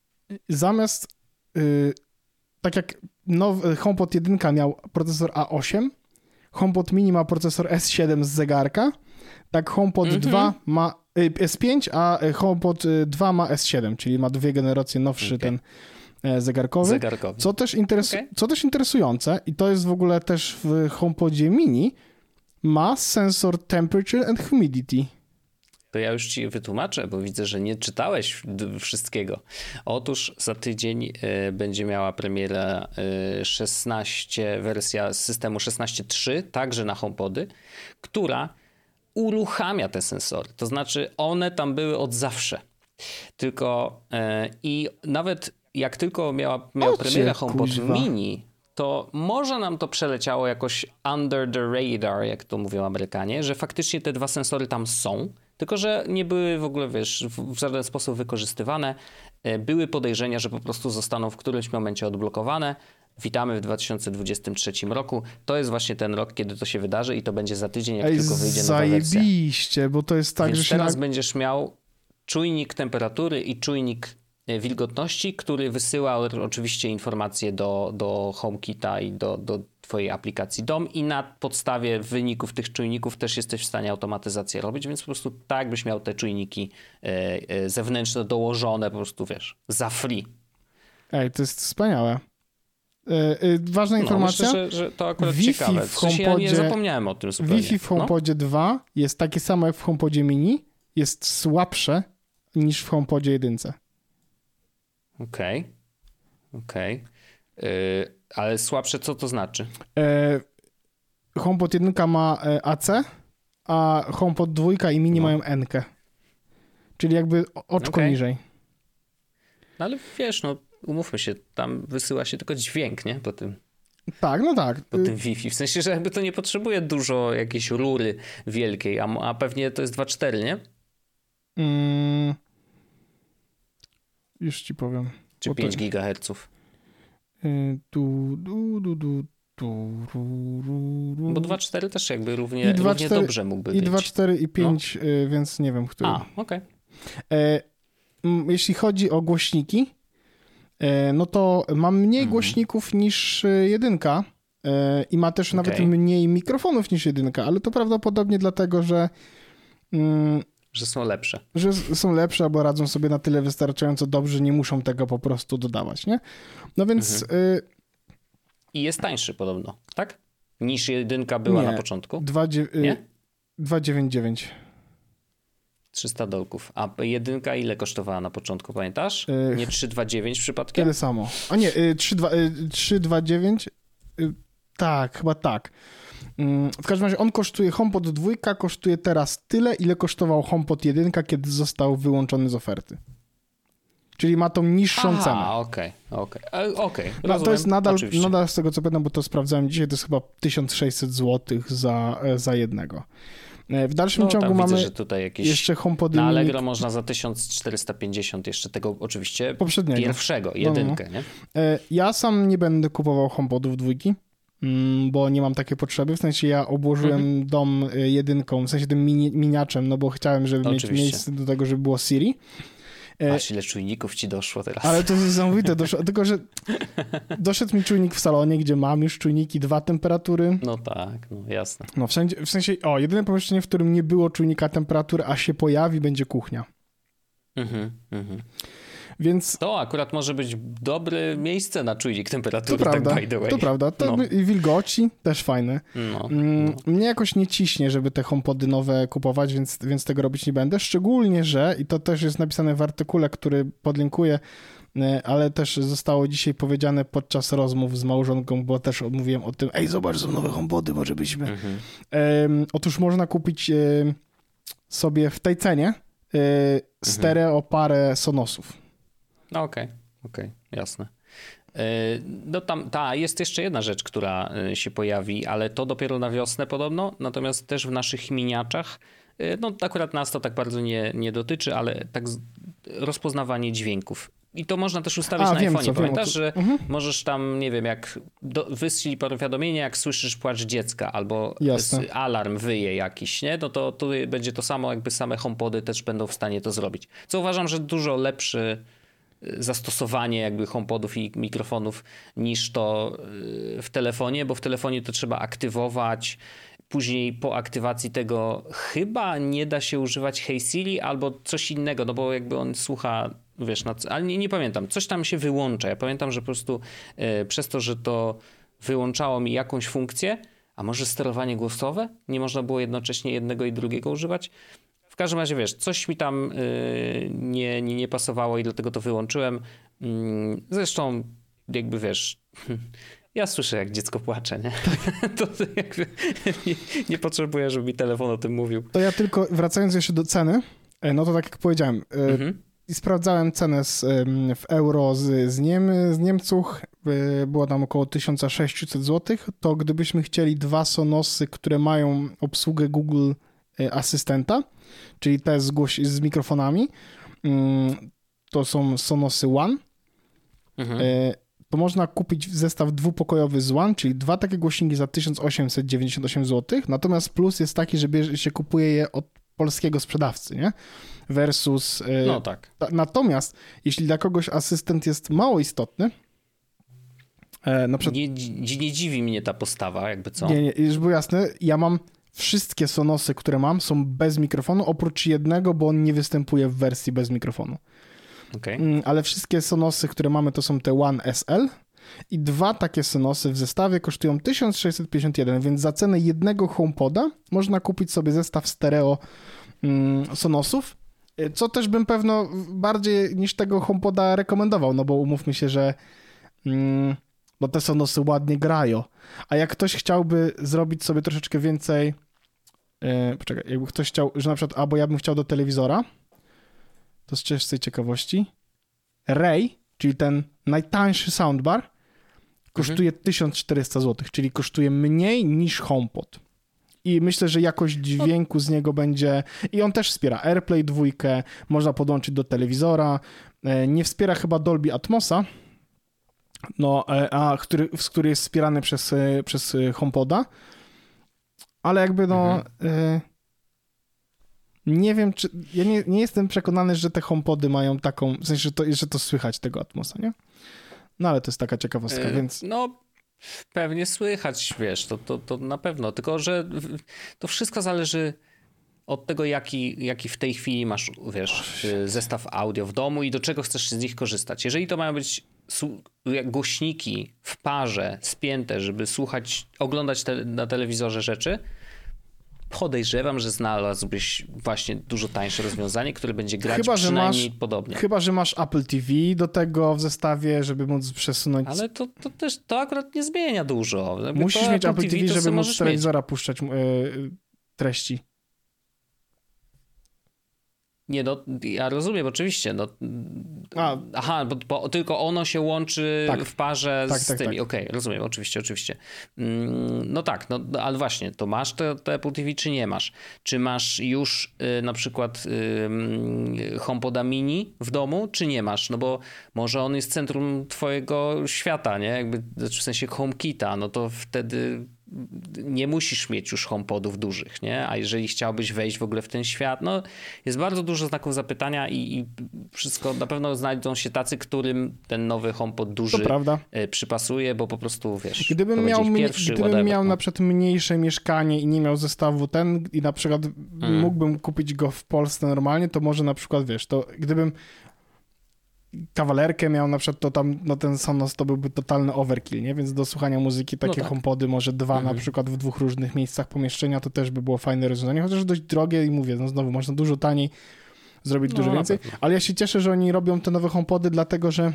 zamiast y, tak jak nowy HomePod jeden miał procesor A osiem, HomePod mini ma procesor S siedem z zegarka, tak HomePod mm-hmm. dwa ma y, S pięć, a HomePod dwa ma S siedem, czyli ma dwie generacje nowszy okay. ten e, zegarkowy. zegarkowy. Co też, interes- okay. co też interesujące, i to jest w ogóle też w HomePodzie mini, ma sensor temperature and humidity. To ja już ci wytłumaczę, bo widzę, że nie czytałeś wszystkiego. Otóż za tydzień y, będzie miała premierę y, szesnaście, wersja systemu szesnaście trzy, także na HomePody, która uruchamia te sensory. To znaczy one tam były od zawsze. Tylko y, i nawet jak tylko miała, miał premierę HomePod kuźwa. mini, to może nam to przeleciało jakoś under the radar, jak to mówią Amerykanie, że faktycznie te dwa sensory tam są, tylko że nie były w ogóle, wiesz, w, w żaden sposób wykorzystywane. Były podejrzenia, że po prostu zostaną w którymś momencie odblokowane. Witamy w dwa tysiące dwudziestym trzecim roku. To jest właśnie ten rok, kiedy to się wydarzy i to będzie za tydzień, jak Ej, tylko wyjdzie nowa wersja. Zajebiście, bo to jest tak, Więc że się... teraz na... będziesz miał czujnik temperatury i czujnik wilgotności, który wysyła oczywiście informacje do, do HomeKita i do, do twojej aplikacji Dom i na podstawie wyników tych czujników też jesteś w stanie automatyzację robić, więc po prostu tak byś miał te czujniki e, e, zewnętrzne dołożone po prostu, wiesz, za free. Ej, to jest wspaniałe. E, e, ważna no, informacja. Myślę, że, że to akurat Wi-Fi ciekawe. w W sensie ja nie HomePodzie- zapomniałem o tym zupełnie. Wi-Fi w HomePodzie no? dwa jest takie samo jak w HomePodzie mini, jest słabsze niż w HomePodzie jeden. Okej, okay. okej. Okay. Yy, ale słabsze co to znaczy? E, HomePod jeden ma A C, a HomePod dwa i mini no. mają N-kę. Czyli jakby oczko okay. niżej. No ale wiesz, no umówmy się, tam wysyła się tylko dźwięk, nie? Po tym. Tak, no tak. Po tym Wi-Fi. W sensie, że jakby to nie potrzebuje dużo jakiejś rury wielkiej, a, a pewnie to jest dwa cztery, nie? Mm, już ci powiem. Czy pięć to... gigaherców? Yy, du, du, du, du, du, ru, ru, ru. Bo dwa cztery też jakby równie, równie dobrze mógłby i być. I dwa cztery i pięć, no. yy, więc nie wiem, który. A, okej. Okay. Yy, jeśli chodzi o głośniki, yy, no to mam mniej mhm. głośników niż jedynka yy, i ma też okay. nawet mniej mikrofonów niż jedynka, ale to prawdopodobnie dlatego, że yy, że są lepsze. Że są lepsze, albo radzą sobie na tyle wystarczająco dobrze, nie muszą tego po prostu dodawać, nie? No więc... Mhm. Y... I jest tańszy podobno, tak? Niż jedynka była nie. na początku? Dwa, dziew... nie? dwieście dziewięćdziesiąt dziewięć. trzysta dolków. A jedynka ile kosztowała na początku, pamiętasz? Y... Nie trzysta dwadzieścia dziewięć przypadkiem? Tyle samo. A nie, y, trzysta dwadzieścia dziewięć. Y, tak, chyba tak. W każdym razie on kosztuje, HomePod dwa kosztuje teraz tyle, ile kosztował HomePod jeden, kiedy został wyłączony z oferty. Czyli ma tą niższą Aha, cenę. okej, okej, okej. No, to jest nadal, nadal, z tego co pamiętam, bo to sprawdzałem dzisiaj, to jest chyba tysiąc sześćset złotych za, za jednego. W dalszym no, ciągu tam mamy widzę, że tutaj jakieś jeszcze HomePody na mini... Allegro można za tysiąc czterysta pięćdziesiąt jeszcze tego oczywiście poprzedniego. Pierwszego, jedynkę, no, no. nie? Ja sam nie będę kupował HomePodów dwójki, bo nie mam takiej potrzeby, w sensie ja obłożyłem mhm. dom jedynką, w sensie tym mini, miniaczem, no bo chciałem, żeby Oczywiście. mieć miejsce do tego, żeby było Siri. Aż ile czujników ci doszło teraz. Ale to jest niesamowite, doszło, tylko że doszedł mi czujnik w salonie, gdzie mam już czujniki dwa temperatury. No tak, no jasne. No wszędzie, w sensie, o, jedyne pomieszczenie, w którym nie było czujnika temperatury, a się pojawi, będzie kuchnia. Mhm, mhm. Więc... To akurat może być dobre miejsce na czujnik temperatury, to prawda, tak by the way. To prawda, to no. I wilgoci też fajne. No, no. Mnie jakoś nie ciśnie, żeby te HomePody nowe kupować, więc, więc tego robić nie będę. Szczególnie, że, i to też jest napisane w artykule, który podlinkuję, ale też zostało dzisiaj powiedziane podczas rozmów z małżonką, bo też mówiłem o tym, ej, zobacz, są nowe HomePody, może byśmy... Mhm. Um, otóż można kupić um, sobie w tej cenie um, stereo parę Sonosów. No okej, okay, okej, okay, jasne. No tam, ta, jest jeszcze jedna rzecz, która się pojawi, ale to dopiero na wiosnę podobno, natomiast też w naszych miniaczach, no akurat nas to tak bardzo nie, nie dotyczy, ale tak rozpoznawanie dźwięków. I to można też ustawić A, na wiem, iPhone'ie. co, Pamiętasz, wiem, że mhm. możesz tam, nie wiem, jak do, wyślij powiadomienie, jak słyszysz płacz dziecka, albo Jasne. alarm wyje jakiś, nie? No to tu będzie to samo, jakby same HomePody też będą w stanie to zrobić. Co uważam, że dużo lepszy zastosowanie jakby HomePodów i mikrofonów niż to w telefonie, bo w telefonie to trzeba aktywować. Później po aktywacji tego chyba nie da się używać Hey Siri albo coś innego, no bo jakby on słucha, wiesz, na, ale nie, nie pamiętam, coś tam się wyłącza. Ja pamiętam, że po prostu e, przez to, że to wyłączało mi jakąś funkcję, a może sterowanie głosowe? Nie można było jednocześnie jednego i drugiego używać? W każdym razie, wiesz, coś mi tam y, nie, nie, nie pasowało i dlatego to wyłączyłem. Mm, zresztą, jakby wiesz, ja słyszę, jak dziecko płacze, nie? To jakby nie, nie potrzebuję, żeby mi telefon o tym mówił. To ja tylko, wracając jeszcze do ceny, no to tak jak powiedziałem, mhm. i sprawdzałem cenę z, w euro z, z, Niem, z Niemców, było tam około tysiąc sześćset złotych, to gdybyśmy chcieli dwa Sonosy, które mają obsługę Google Asystenta, czyli te z, głoś- z mikrofonami, to są Sonosy One, mhm. to można kupić zestaw dwupokojowy z One, czyli dwa takie głośniki za tysiąc osiemset dziewięćdziesiąt osiem złotych, natomiast plus jest taki, że bierze, się kupuje je od polskiego sprzedawcy, nie? Versus... No tak. Ta, natomiast jeśli dla kogoś asystent jest mało istotny, e, na przykład... Nie, nie dziwi mnie ta postawa, jakby co? Nie, nie, już było jasne, ja mam wszystkie Sonosy, które mam, są bez mikrofonu, oprócz jednego, bo on nie występuje w wersji bez mikrofonu. Okay. Ale wszystkie Sonosy, które mamy, to są te One S L i dwa takie Sonosy w zestawie kosztują tysiąc sześćset pięćdziesiąt jeden, więc za cenę jednego HomePoda można kupić sobie zestaw stereo mm, Sonosów, co też bym pewno bardziej niż tego HomePoda rekomendował, no bo umówmy się, że mm, bo te Sonosy ładnie grają, a jak ktoś chciałby zrobić sobie troszeczkę więcej, yy, poczekaj, jakby ktoś chciał, że na przykład, albo ja bym chciał do telewizora, to z czystej ciekawości, Ray, czyli ten najtańszy soundbar, kosztuje mhm. tysiąc czterysta złotych, czyli kosztuje mniej niż HomePod. I myślę, że jakość dźwięku z niego będzie... I on też wspiera AirPlay dwójkę, można podłączyć do telewizora, nie wspiera chyba Dolby Atmosa, no, a który, który jest wspierany przez, przez HomePoda, ale jakby no... Mhm. Nie wiem, czy... Ja nie, nie jestem przekonany, że te HomePody mają taką... W sensie, że to, że to słychać tego Atmosa, nie? No ale to jest taka ciekawostka, yy, więc... No, pewnie słychać, wiesz, to, to, to na pewno. Tylko, że to wszystko zależy od tego, jaki, jaki w tej chwili masz, wiesz, zestaw audio w domu i do czego chcesz z nich korzystać. Jeżeli to mają być głośniki w parze, spięte, żeby słuchać, oglądać te, na telewizorze rzeczy... Podejrzewam, że znalazłbyś właśnie dużo tańsze rozwiązanie, które będzie grać chyba, przynajmniej masz, podobnie. Chyba, że masz Apple T V do tego w zestawie, żeby móc przesunąć... Ale to, to też to akurat nie zmienia dużo. Jakby musisz mieć Apple, Apple T V, żeby móc z telewizora mieć. puszczać yy, treści. Nie, no, ja rozumiem, oczywiście. No, A, aha, bo, bo tylko ono się łączy tak, w parze tak, z tak, tymi. Tak. Okej, okay, rozumiem, oczywiście, oczywiście. No tak, no, ale właśnie, to masz to, to Apple T V, czy nie masz? Czy masz już y, na przykład y, HomePoda mini w domu, czy nie masz? No bo może on jest centrum twojego świata, nie? Jakby, w sensie HomeKita, no to wtedy... nie musisz mieć już HomePodów dużych, nie? A jeżeli chciałbyś wejść w ogóle w ten świat, no jest bardzo dużo znaków zapytania i, i wszystko, na pewno znajdą się tacy, którym ten nowy HomePod duży przypasuje, bo po prostu, wiesz, gdybym miał, pierwszy, gdybym whatever, miał no. na przykład mniejsze mieszkanie i nie miał zestawu ten i na przykład mm. mógłbym kupić go w Polsce normalnie, to może na przykład, wiesz, to gdybym kawalerkę miał na przykład, to tam no ten Sonos to byłby totalny overkill, nie? Więc do słuchania muzyki takie no tak. HomePody, może dwa mhm. na przykład w dwóch różnych miejscach pomieszczenia, to też by było fajne rozwiązanie, chociaż dość drogie i mówię, no znowu można dużo taniej zrobić no, dużo więcej, ale ja się cieszę, że oni robią te nowe HomePody, dlatego że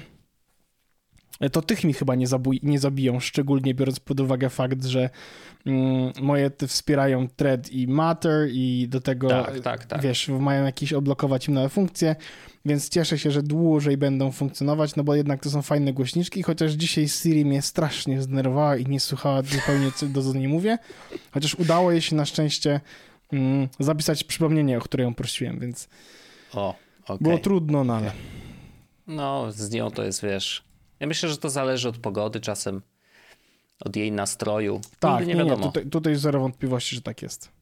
to tych mi chyba nie, zabuj- nie zabiją, szczególnie biorąc pod uwagę fakt, że mm, moje te wspierają Thread i Matter i do tego, tak, tak, tak. wiesz, mają jakieś odblokować im nowe funkcje, więc cieszę się, że dłużej będą funkcjonować, no bo jednak to są fajne głośniczki, chociaż dzisiaj Siri mnie strasznie zdenerwowała i nie słuchała zupełnie, co do co nie mówię, chociaż udało jej się na szczęście mm, zapisać przypomnienie, o które ją prosiłem, więc o, okay. było trudno, no ale... No, z nią to jest, wiesz... Ja myślę, że to zależy od pogody czasem, od jej nastroju. Tak, nie, nie, wiadomo. nie tutaj, tutaj zero wątpliwości, że tak jest.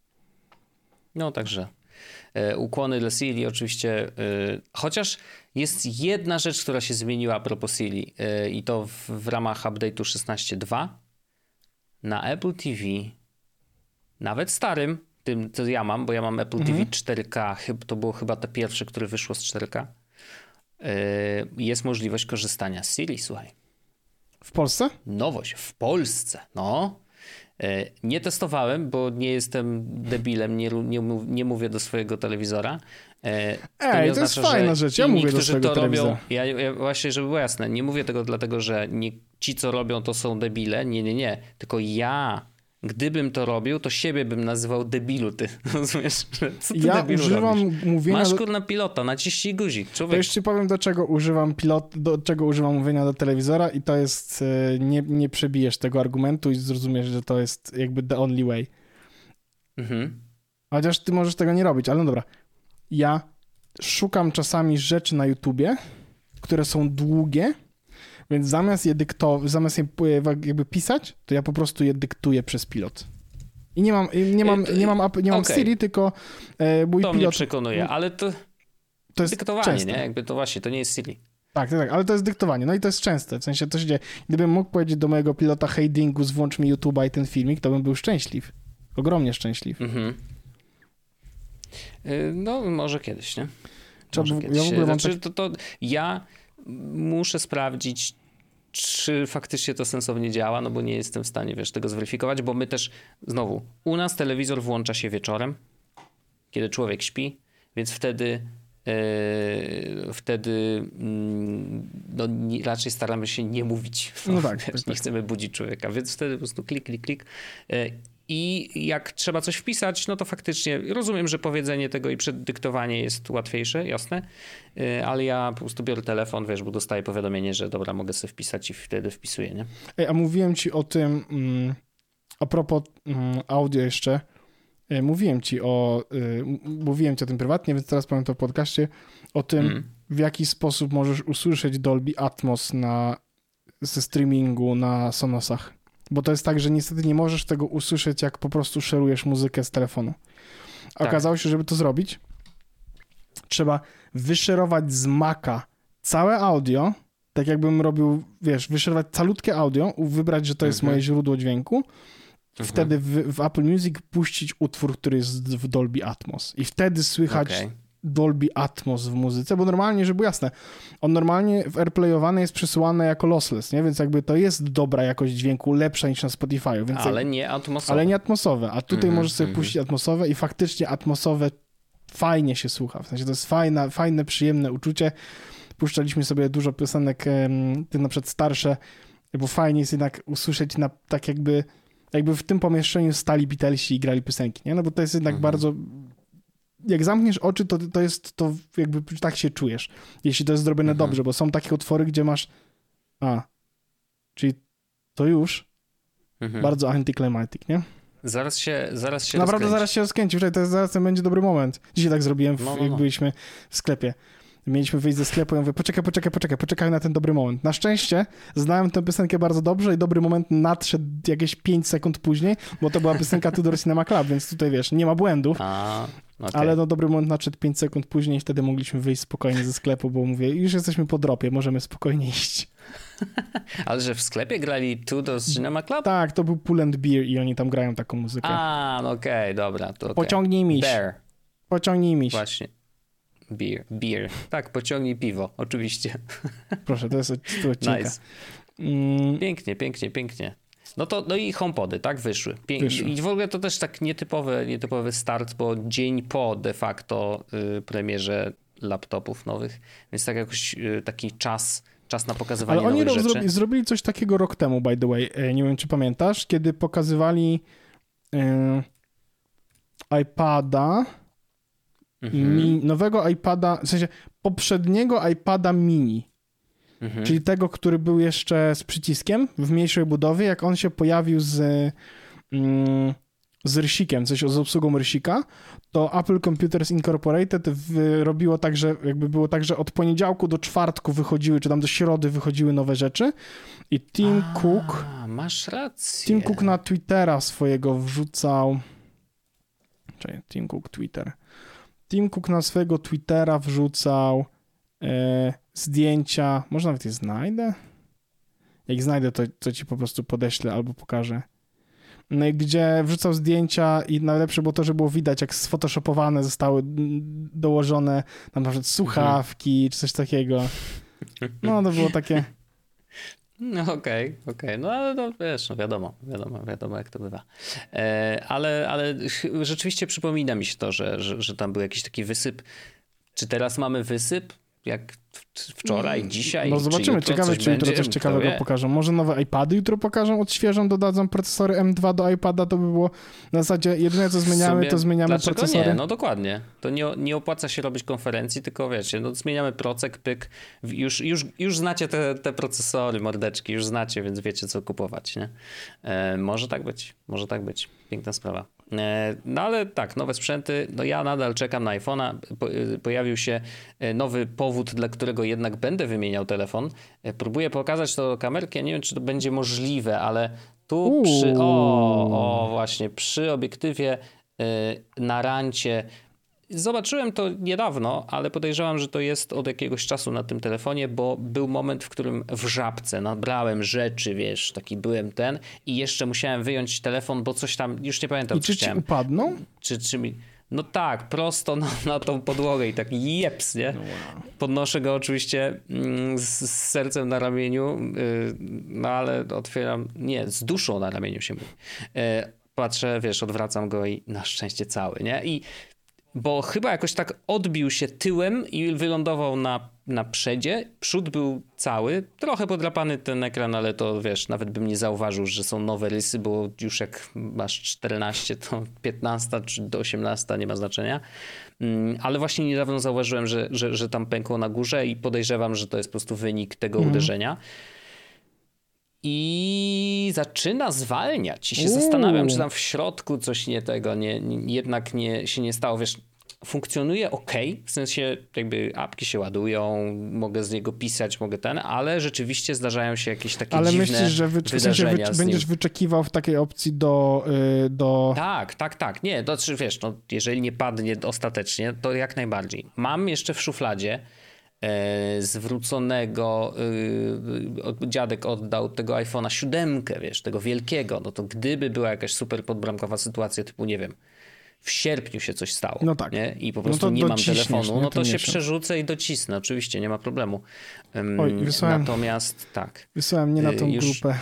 No także e, ukłony dla Siri oczywiście, e, chociaż jest jedna rzecz, która się zmieniła a propos Siri e, i to w, w ramach update'u szesnaście dwa na Apple T V, nawet starym, tym co ja mam, bo ja mam Apple mhm. T V cztery K, to było chyba to pierwsze, które wyszło z cztery K. Jest możliwość korzystania z Siri, słuchaj. W Polsce? Nowość, w Polsce, no. Nie testowałem, bo nie jestem debilem, nie, nie, nie mówię do swojego telewizora. To Ej, to oznacza, jest fajna rzecz, ja mówię do swojego to telewizora. Robią, ja, ja właśnie, żeby było jasne, nie mówię tego dlatego, że nie, ci, co robią, to są debile, nie, nie, nie. Tylko ja gdybym to robił, to siebie bym nazywał debilu, ty. Rozumiesz? Co ty Ja debilu używam robisz? mówienia... Masz do... kurna pilota, naciśnij guzik, To człowiek. już ci powiem, do czego używam pilot, do czego używam mówienia do telewizora i to jest, nie, nie przebijesz tego argumentu i zrozumiesz, że to jest jakby the only way. Mhm. Chociaż ty możesz tego nie robić, ale no dobra. Ja szukam czasami rzeczy na YouTubie, które są długie, więc zamiast je dyktować, zamiast je jakby pisać, to ja po prostu je dyktuję przez pilot. I nie mam, nie mam, nie mam, nie mam okay. Siri, tylko e, mój to pilot... mnie przekonuje, ale to, to jest dyktowanie, częste. nie? Jakby to właśnie, to nie jest Siri. Tak, tak, tak, ale to jest dyktowanie. No i to jest częste, w sensie to się dzieje. Gdybym mógł powiedzieć do mojego pilota hey Dingus, włącz mi YouTube'a i ten filmik, to bym był szczęśliw. Ogromnie szczęśliw. Mhm. No, może kiedyś, nie? Trzeba, może ja kiedyś. w ogóle mam znaczy, tak... to, to ja muszę sprawdzić, czy faktycznie to sensownie działa, no bo nie jestem w stanie, wiesz, tego zweryfikować, bo my też, znowu, u nas telewizor włącza się wieczorem, kiedy człowiek śpi, więc wtedy Yy, wtedy yy, no, nie, raczej staramy się nie mówić, no no tak, wiesz, tak, tak. nie chcemy budzić człowieka, więc wtedy po prostu klik, klik, klik yy, i jak trzeba coś wpisać, no to faktycznie rozumiem, że powiedzenie tego i przedyktowanie jest łatwiejsze, jasne, yy, ale ja po prostu biorę telefon, wiesz, bo dostaję powiadomienie, że dobra, mogę sobie wpisać i wtedy wpisuję, nie? Ej, a mówiłem ci o tym, mm, a propos mm, audio jeszcze, mówiłem ci o, y, mówiłem ci o tym prywatnie, więc teraz powiem to w podcaście, o tym, mm. w jaki sposób możesz usłyszeć Dolby Atmos na, ze streamingu na Sonosach. Bo to jest tak, że niestety nie możesz tego usłyszeć, jak po prostu szerujesz muzykę z telefonu. A tak. Okazało się, żeby to zrobić, trzeba wyszerować z Maca całe audio, tak jakbym robił, wiesz, wyszerować calutkie audio, wybrać, że to jest mm-hmm. moje źródło dźwięku, wtedy w, w Apple Music puścić utwór, który jest w Dolby Atmos. I wtedy słychać okay. Dolby Atmos w muzyce, bo normalnie, żeby było jasne, on normalnie w AirPlayowany jest przesyłany jako lossless, nie? Więc jakby to jest dobra jakość dźwięku, lepsza niż na Spotify'u. Więc ale jak... nie atmosowe. Ale nie atmosowe. A tutaj mm-hmm, możesz sobie mm-hmm. puścić atmosowe i faktycznie atmosowe fajnie się słucha. W sensie to jest fajna, fajne, przyjemne uczucie. Puszczaliśmy sobie dużo piosenek, tym na przykład starsze, bo fajnie jest jednak usłyszeć na, tak jakby jakby w tym pomieszczeniu stali Beatlesi i grali piosenki, nie? No bo to jest jednak mhm. bardzo... Jak zamkniesz oczy, to, to jest to jakby tak się czujesz, jeśli to jest zrobione mhm. dobrze, bo są takie utwory, gdzie masz a, czyli to już mhm. bardzo anticlimactic, nie? Zaraz się zaraz się Naprawdę rozkręci. zaraz się rozkręci, wczoraj to jest, zaraz ten będzie dobry moment. Dzisiaj tak zrobiłem, w, no, no, no. jak byliśmy w sklepie. Mieliśmy wyjść ze sklepu i ja mówię, poczekaj, poczekaj, poczekaj, poczekaj na ten dobry moment. Na szczęście znałem tę piosenkę bardzo dobrze i dobry moment nadszedł jakieś pięć sekund później, bo to była piosenka Tudor Cinema Club, więc tutaj wiesz, nie ma błędów, A, okay. ale no dobry moment nadszedł pięć sekund później i wtedy mogliśmy wyjść spokojnie ze sklepu, bo mówię, już jesteśmy po dropie, możemy spokojnie iść. Ale że w sklepie grali Tudor Cinema Club? Tak, to był Pull and Beer i oni tam grają taką muzykę. A, no okej, okay, dobra. To okay. Pociągnij miś. Bear. Pociągnij miś. Właśnie. Beer, beer. Tak, pociągnij piwo, oczywiście. Proszę, to jest odcinka. Nice. Mm. Pięknie, pięknie, pięknie. No to, no i HomePody, tak, wyszły. Pię- wyszły. I w ogóle to też tak nietypowy, nietypowy start, bo dzień po de facto y, premierze laptopów nowych, więc tak jakoś y, taki czas, czas na pokazywanie Ale nowych oni rzeczy. Zrobi, zrobili coś takiego rok temu, by the way, nie wiem, czy pamiętasz, kiedy pokazywali y, iPada, Mhm. Mi, nowego iPada, w sensie poprzedniego iPada mini, mhm. czyli tego, który był jeszcze z przyciskiem w mniejszej budowie, jak on się pojawił z, mm, z rysikiem, coś z obsługą rysika, to Apple Computers Incorporated robiło tak, że jakby było tak, że od poniedziałku do czwartku wychodziły, czy tam do środy wychodziły nowe rzeczy i Tim A, Cook masz rację. Tim Cook na Twittera swojego wrzucał czekaj, Tim Cook Twitter Tim Cook na swojego Twittera wrzucał e, zdjęcia, może nawet je znajdę? Jak znajdę, to, to ci po prostu podeślę albo pokażę. No i gdzie wrzucał zdjęcia i najlepsze było to, że było widać, jak sfotoshopowane zostały dołożone tam na przykład słuchawki mhm. czy coś takiego. No to było takie... No okej, okay, okej, okay. No ale to wiesz, no wiadomo, wiadomo, wiadomo jak to bywa. E, ale, ale rzeczywiście przypomina mi się to, że, że, że tam był jakiś taki wysyp. Czy teraz mamy wysyp? jak wczoraj, dzisiaj. No zobaczymy, czy ciekawe, czy jutro coś ciekawego pokażą. Może nowe iPady jutro pokażą, odświeżą, dodadzą procesory M dwa do iPada, to by było na zasadzie jedyne co zmieniamy, to zmieniamy dlaczego procesory. Nie, no dokładnie. To nie, nie opłaca się robić konferencji, tylko wiecie, no zmieniamy procek, pyk, już, już, już znacie te, te procesory, mordeczki, już znacie, więc wiecie co kupować, nie? E, może tak być, może tak być. Piękna sprawa. No ale tak, nowe sprzęty, no ja nadal czekam na iPhone'a, po, pojawił się nowy powód, dla którego jednak będę wymieniał telefon. Próbuję pokazać to kamerkę, ja nie wiem czy to będzie możliwe, ale tu Uuu. przy, o, o właśnie, przy obiektywie na rancie, zobaczyłem to niedawno, ale podejrzewam, że to jest od jakiegoś czasu na tym telefonie, bo był moment, w którym w żabce nabrałem rzeczy, wiesz, taki byłem ten i jeszcze musiałem wyjąć telefon, bo coś tam, już nie pamiętam, I czy chciałem. ci upadną? Czy, czy mi... No tak, prosto na, na tą podłogę i tak jeps, nie? No wow. Podnoszę go oczywiście mm, z, z sercem na ramieniu, yy, no ale otwieram, nie, z duszą na ramieniu się mówi. Yy, patrzę, wiesz, odwracam go i na szczęście cały, nie? I bo chyba jakoś tak odbił się tyłem i wylądował na, na przodzie. Przód był cały, trochę podrapany ten ekran, ale to wiesz, nawet bym nie zauważył, że są nowe rysy, bo już jak masz czternaście, to piętnaście czy do osiemnaście nie ma znaczenia. Ale właśnie niedawno zauważyłem, że, że, że tam pękło na górze i podejrzewam, że to jest po prostu wynik tego mm. uderzenia. I zaczyna zwalniać i się Uuu. zastanawiam, czy tam w środku coś nie tego, nie, nie, jednak nie, się nie stało. Wiesz, funkcjonuje ok, w sensie jakby apki się ładują, mogę z niego pisać, mogę ten, ale rzeczywiście zdarzają się jakieś takie ale dziwne myślisz, że wy, w sensie wy, będziesz wyczekiwał w takiej opcji do... Yy, do... Tak, tak, tak. Nie, to wiesz, no, jeżeli nie padnie ostatecznie, to jak najbardziej. Mam jeszcze w szufladzie zwróconego, yy, dziadek oddał tego iPhone'a siódemkę, wiesz, tego wielkiego, no to gdyby była jakaś super podbramkowa sytuacja typu, nie wiem, w sierpniu się coś stało, no tak. nie? I po prostu no nie mam telefonu, nie? no to, to się miesiąc. przerzucę i docisnę, oczywiście, nie ma problemu. Um, Oj, wysłałem, natomiast tak. Wysłałem nie na tą już... grupę.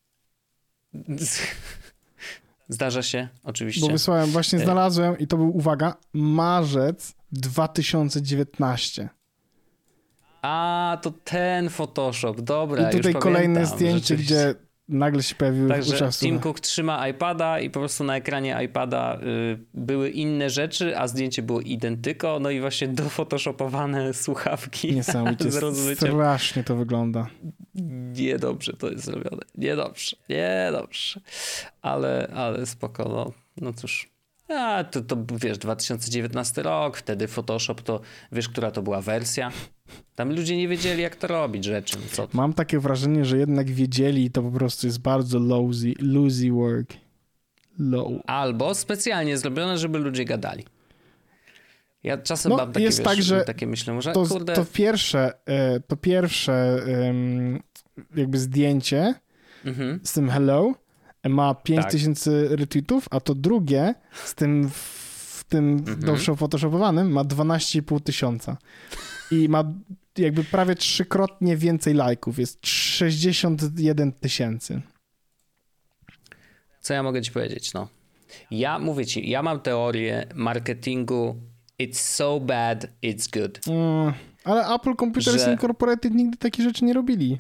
Zdarza się, oczywiście. Bo wysłałem, właśnie znalazłem i to był, uwaga, marzec dwa tysiące dziewiętnasty. A, to ten Photoshop, dobra. I tutaj już kolejne pamiętam, zdjęcie, gdzie nagle się pojawiły Także Tim Cook trzyma iPada i po prostu na ekranie iPada y, były inne rzeczy, a zdjęcie było identyko, no i właśnie dofotoshopowane słuchawki. Niesamowicie, strasznie to wygląda. Niedobrze to jest zrobione, niedobrze, niedobrze. Ale, ale spoko, no, no cóż. A, to, to wiesz, dwa tysiące dziewiętnasty rok, wtedy Photoshop to, wiesz, która to była wersja? Tam ludzie nie wiedzieli, jak to robić rzeczy. No co? Mam takie wrażenie, że jednak wiedzieli i to po prostu jest bardzo lousy, loosey work. Low. Albo specjalnie zrobione, żeby ludzie gadali. Ja czasem no, mam takie, jest wiesz, tak, że takie myślę, że to, kurde... to pierwsze, to pierwsze jakby zdjęcie mhm. z tym hello ma pięć tysięcy tak. retweetów, a to drugie z tym w tym mhm. dobrze photoshopowanym ma dwanaście i pół tysiąca. I ma jakby prawie trzykrotnie więcej lajków. Jest sześćdziesiąt jeden tysięcy. Co ja mogę ci powiedzieć, no? Ja mówię ci, ja mam teorię marketingu it's so bad, it's good. Mm, ale Apple Computers że... Incorporated nigdy takich rzeczy nie robili.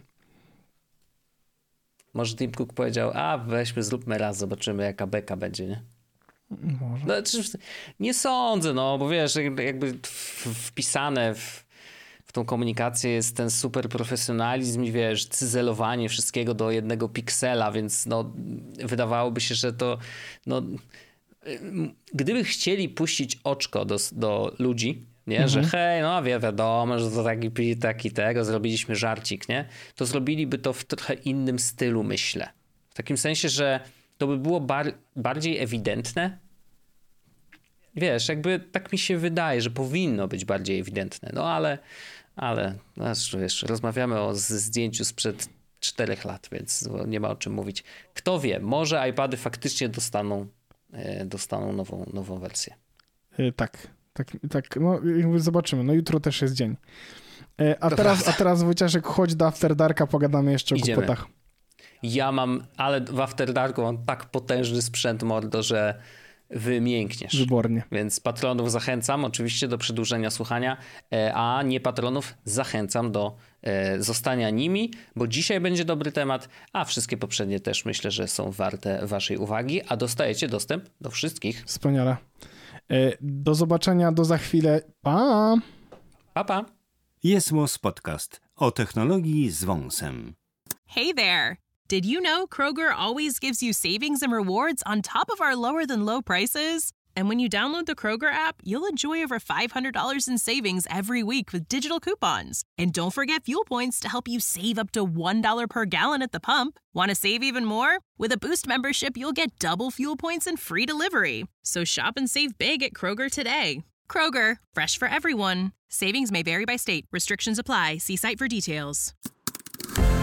Może Tim Cook powiedział, a weźmy, zróbmy raz, zobaczymy jaka beka będzie, nie? Może. No, nie sądzę, no, bo wiesz, jakby wpisane w, w tą komunikację jest ten super profesjonalizm i wiesz, cyzelowanie wszystkiego do jednego piksela, więc no, wydawałoby się, że to no, gdyby chcieli puścić oczko do, do ludzi, nie, mhm. że hej, no wie, wiadomo, że to taki, taki tego, zrobiliśmy żarcik, nie, to zrobiliby to w trochę innym stylu, myślę. W takim sensie, że to by było bar- bardziej ewidentne. Wiesz, jakby tak mi się wydaje, że powinno być bardziej ewidentne. No ale, ale no, wiesz, rozmawiamy o zdjęciu sprzed czterech lat, więc nie ma o czym mówić. Kto wie, może iPady faktycznie dostaną, e, dostaną nową, nową wersję. Yy, tak, tak, tak. No zobaczymy. No jutro też jest dzień. Yy, a, teraz, a teraz Wojciaszek, chodź do After Darka, pogadamy jeszcze o Idziemy. kłopotach. Ja mam, ale w After Darku mam tak potężny sprzęt, mordo, że wymiękniesz. Wybornie. Więc patronów zachęcam oczywiście do przedłużenia słuchania, a nie patronów zachęcam do zostania nimi, bo dzisiaj będzie dobry temat, a wszystkie poprzednie też myślę, że są warte waszej uwagi, a dostajecie dostęp do wszystkich. Wspaniale. Do zobaczenia, do za chwilę. Pa! Pa, pa! Jest Podcast o technologii z wąsem. Hey there! Did you know Kroger always gives you savings and rewards on top of our lower than low prices? And when you download the Kroger app, you'll enjoy over five hundred dollars in savings every week with digital coupons. And don't forget fuel points to help you save up to one dollar per gallon at the pump. Want to save even more? With a Boost membership, you'll get double fuel points and free delivery. So shop and save big at Kroger today. Kroger, fresh for everyone. Savings may vary by state. Restrictions apply. See site for details.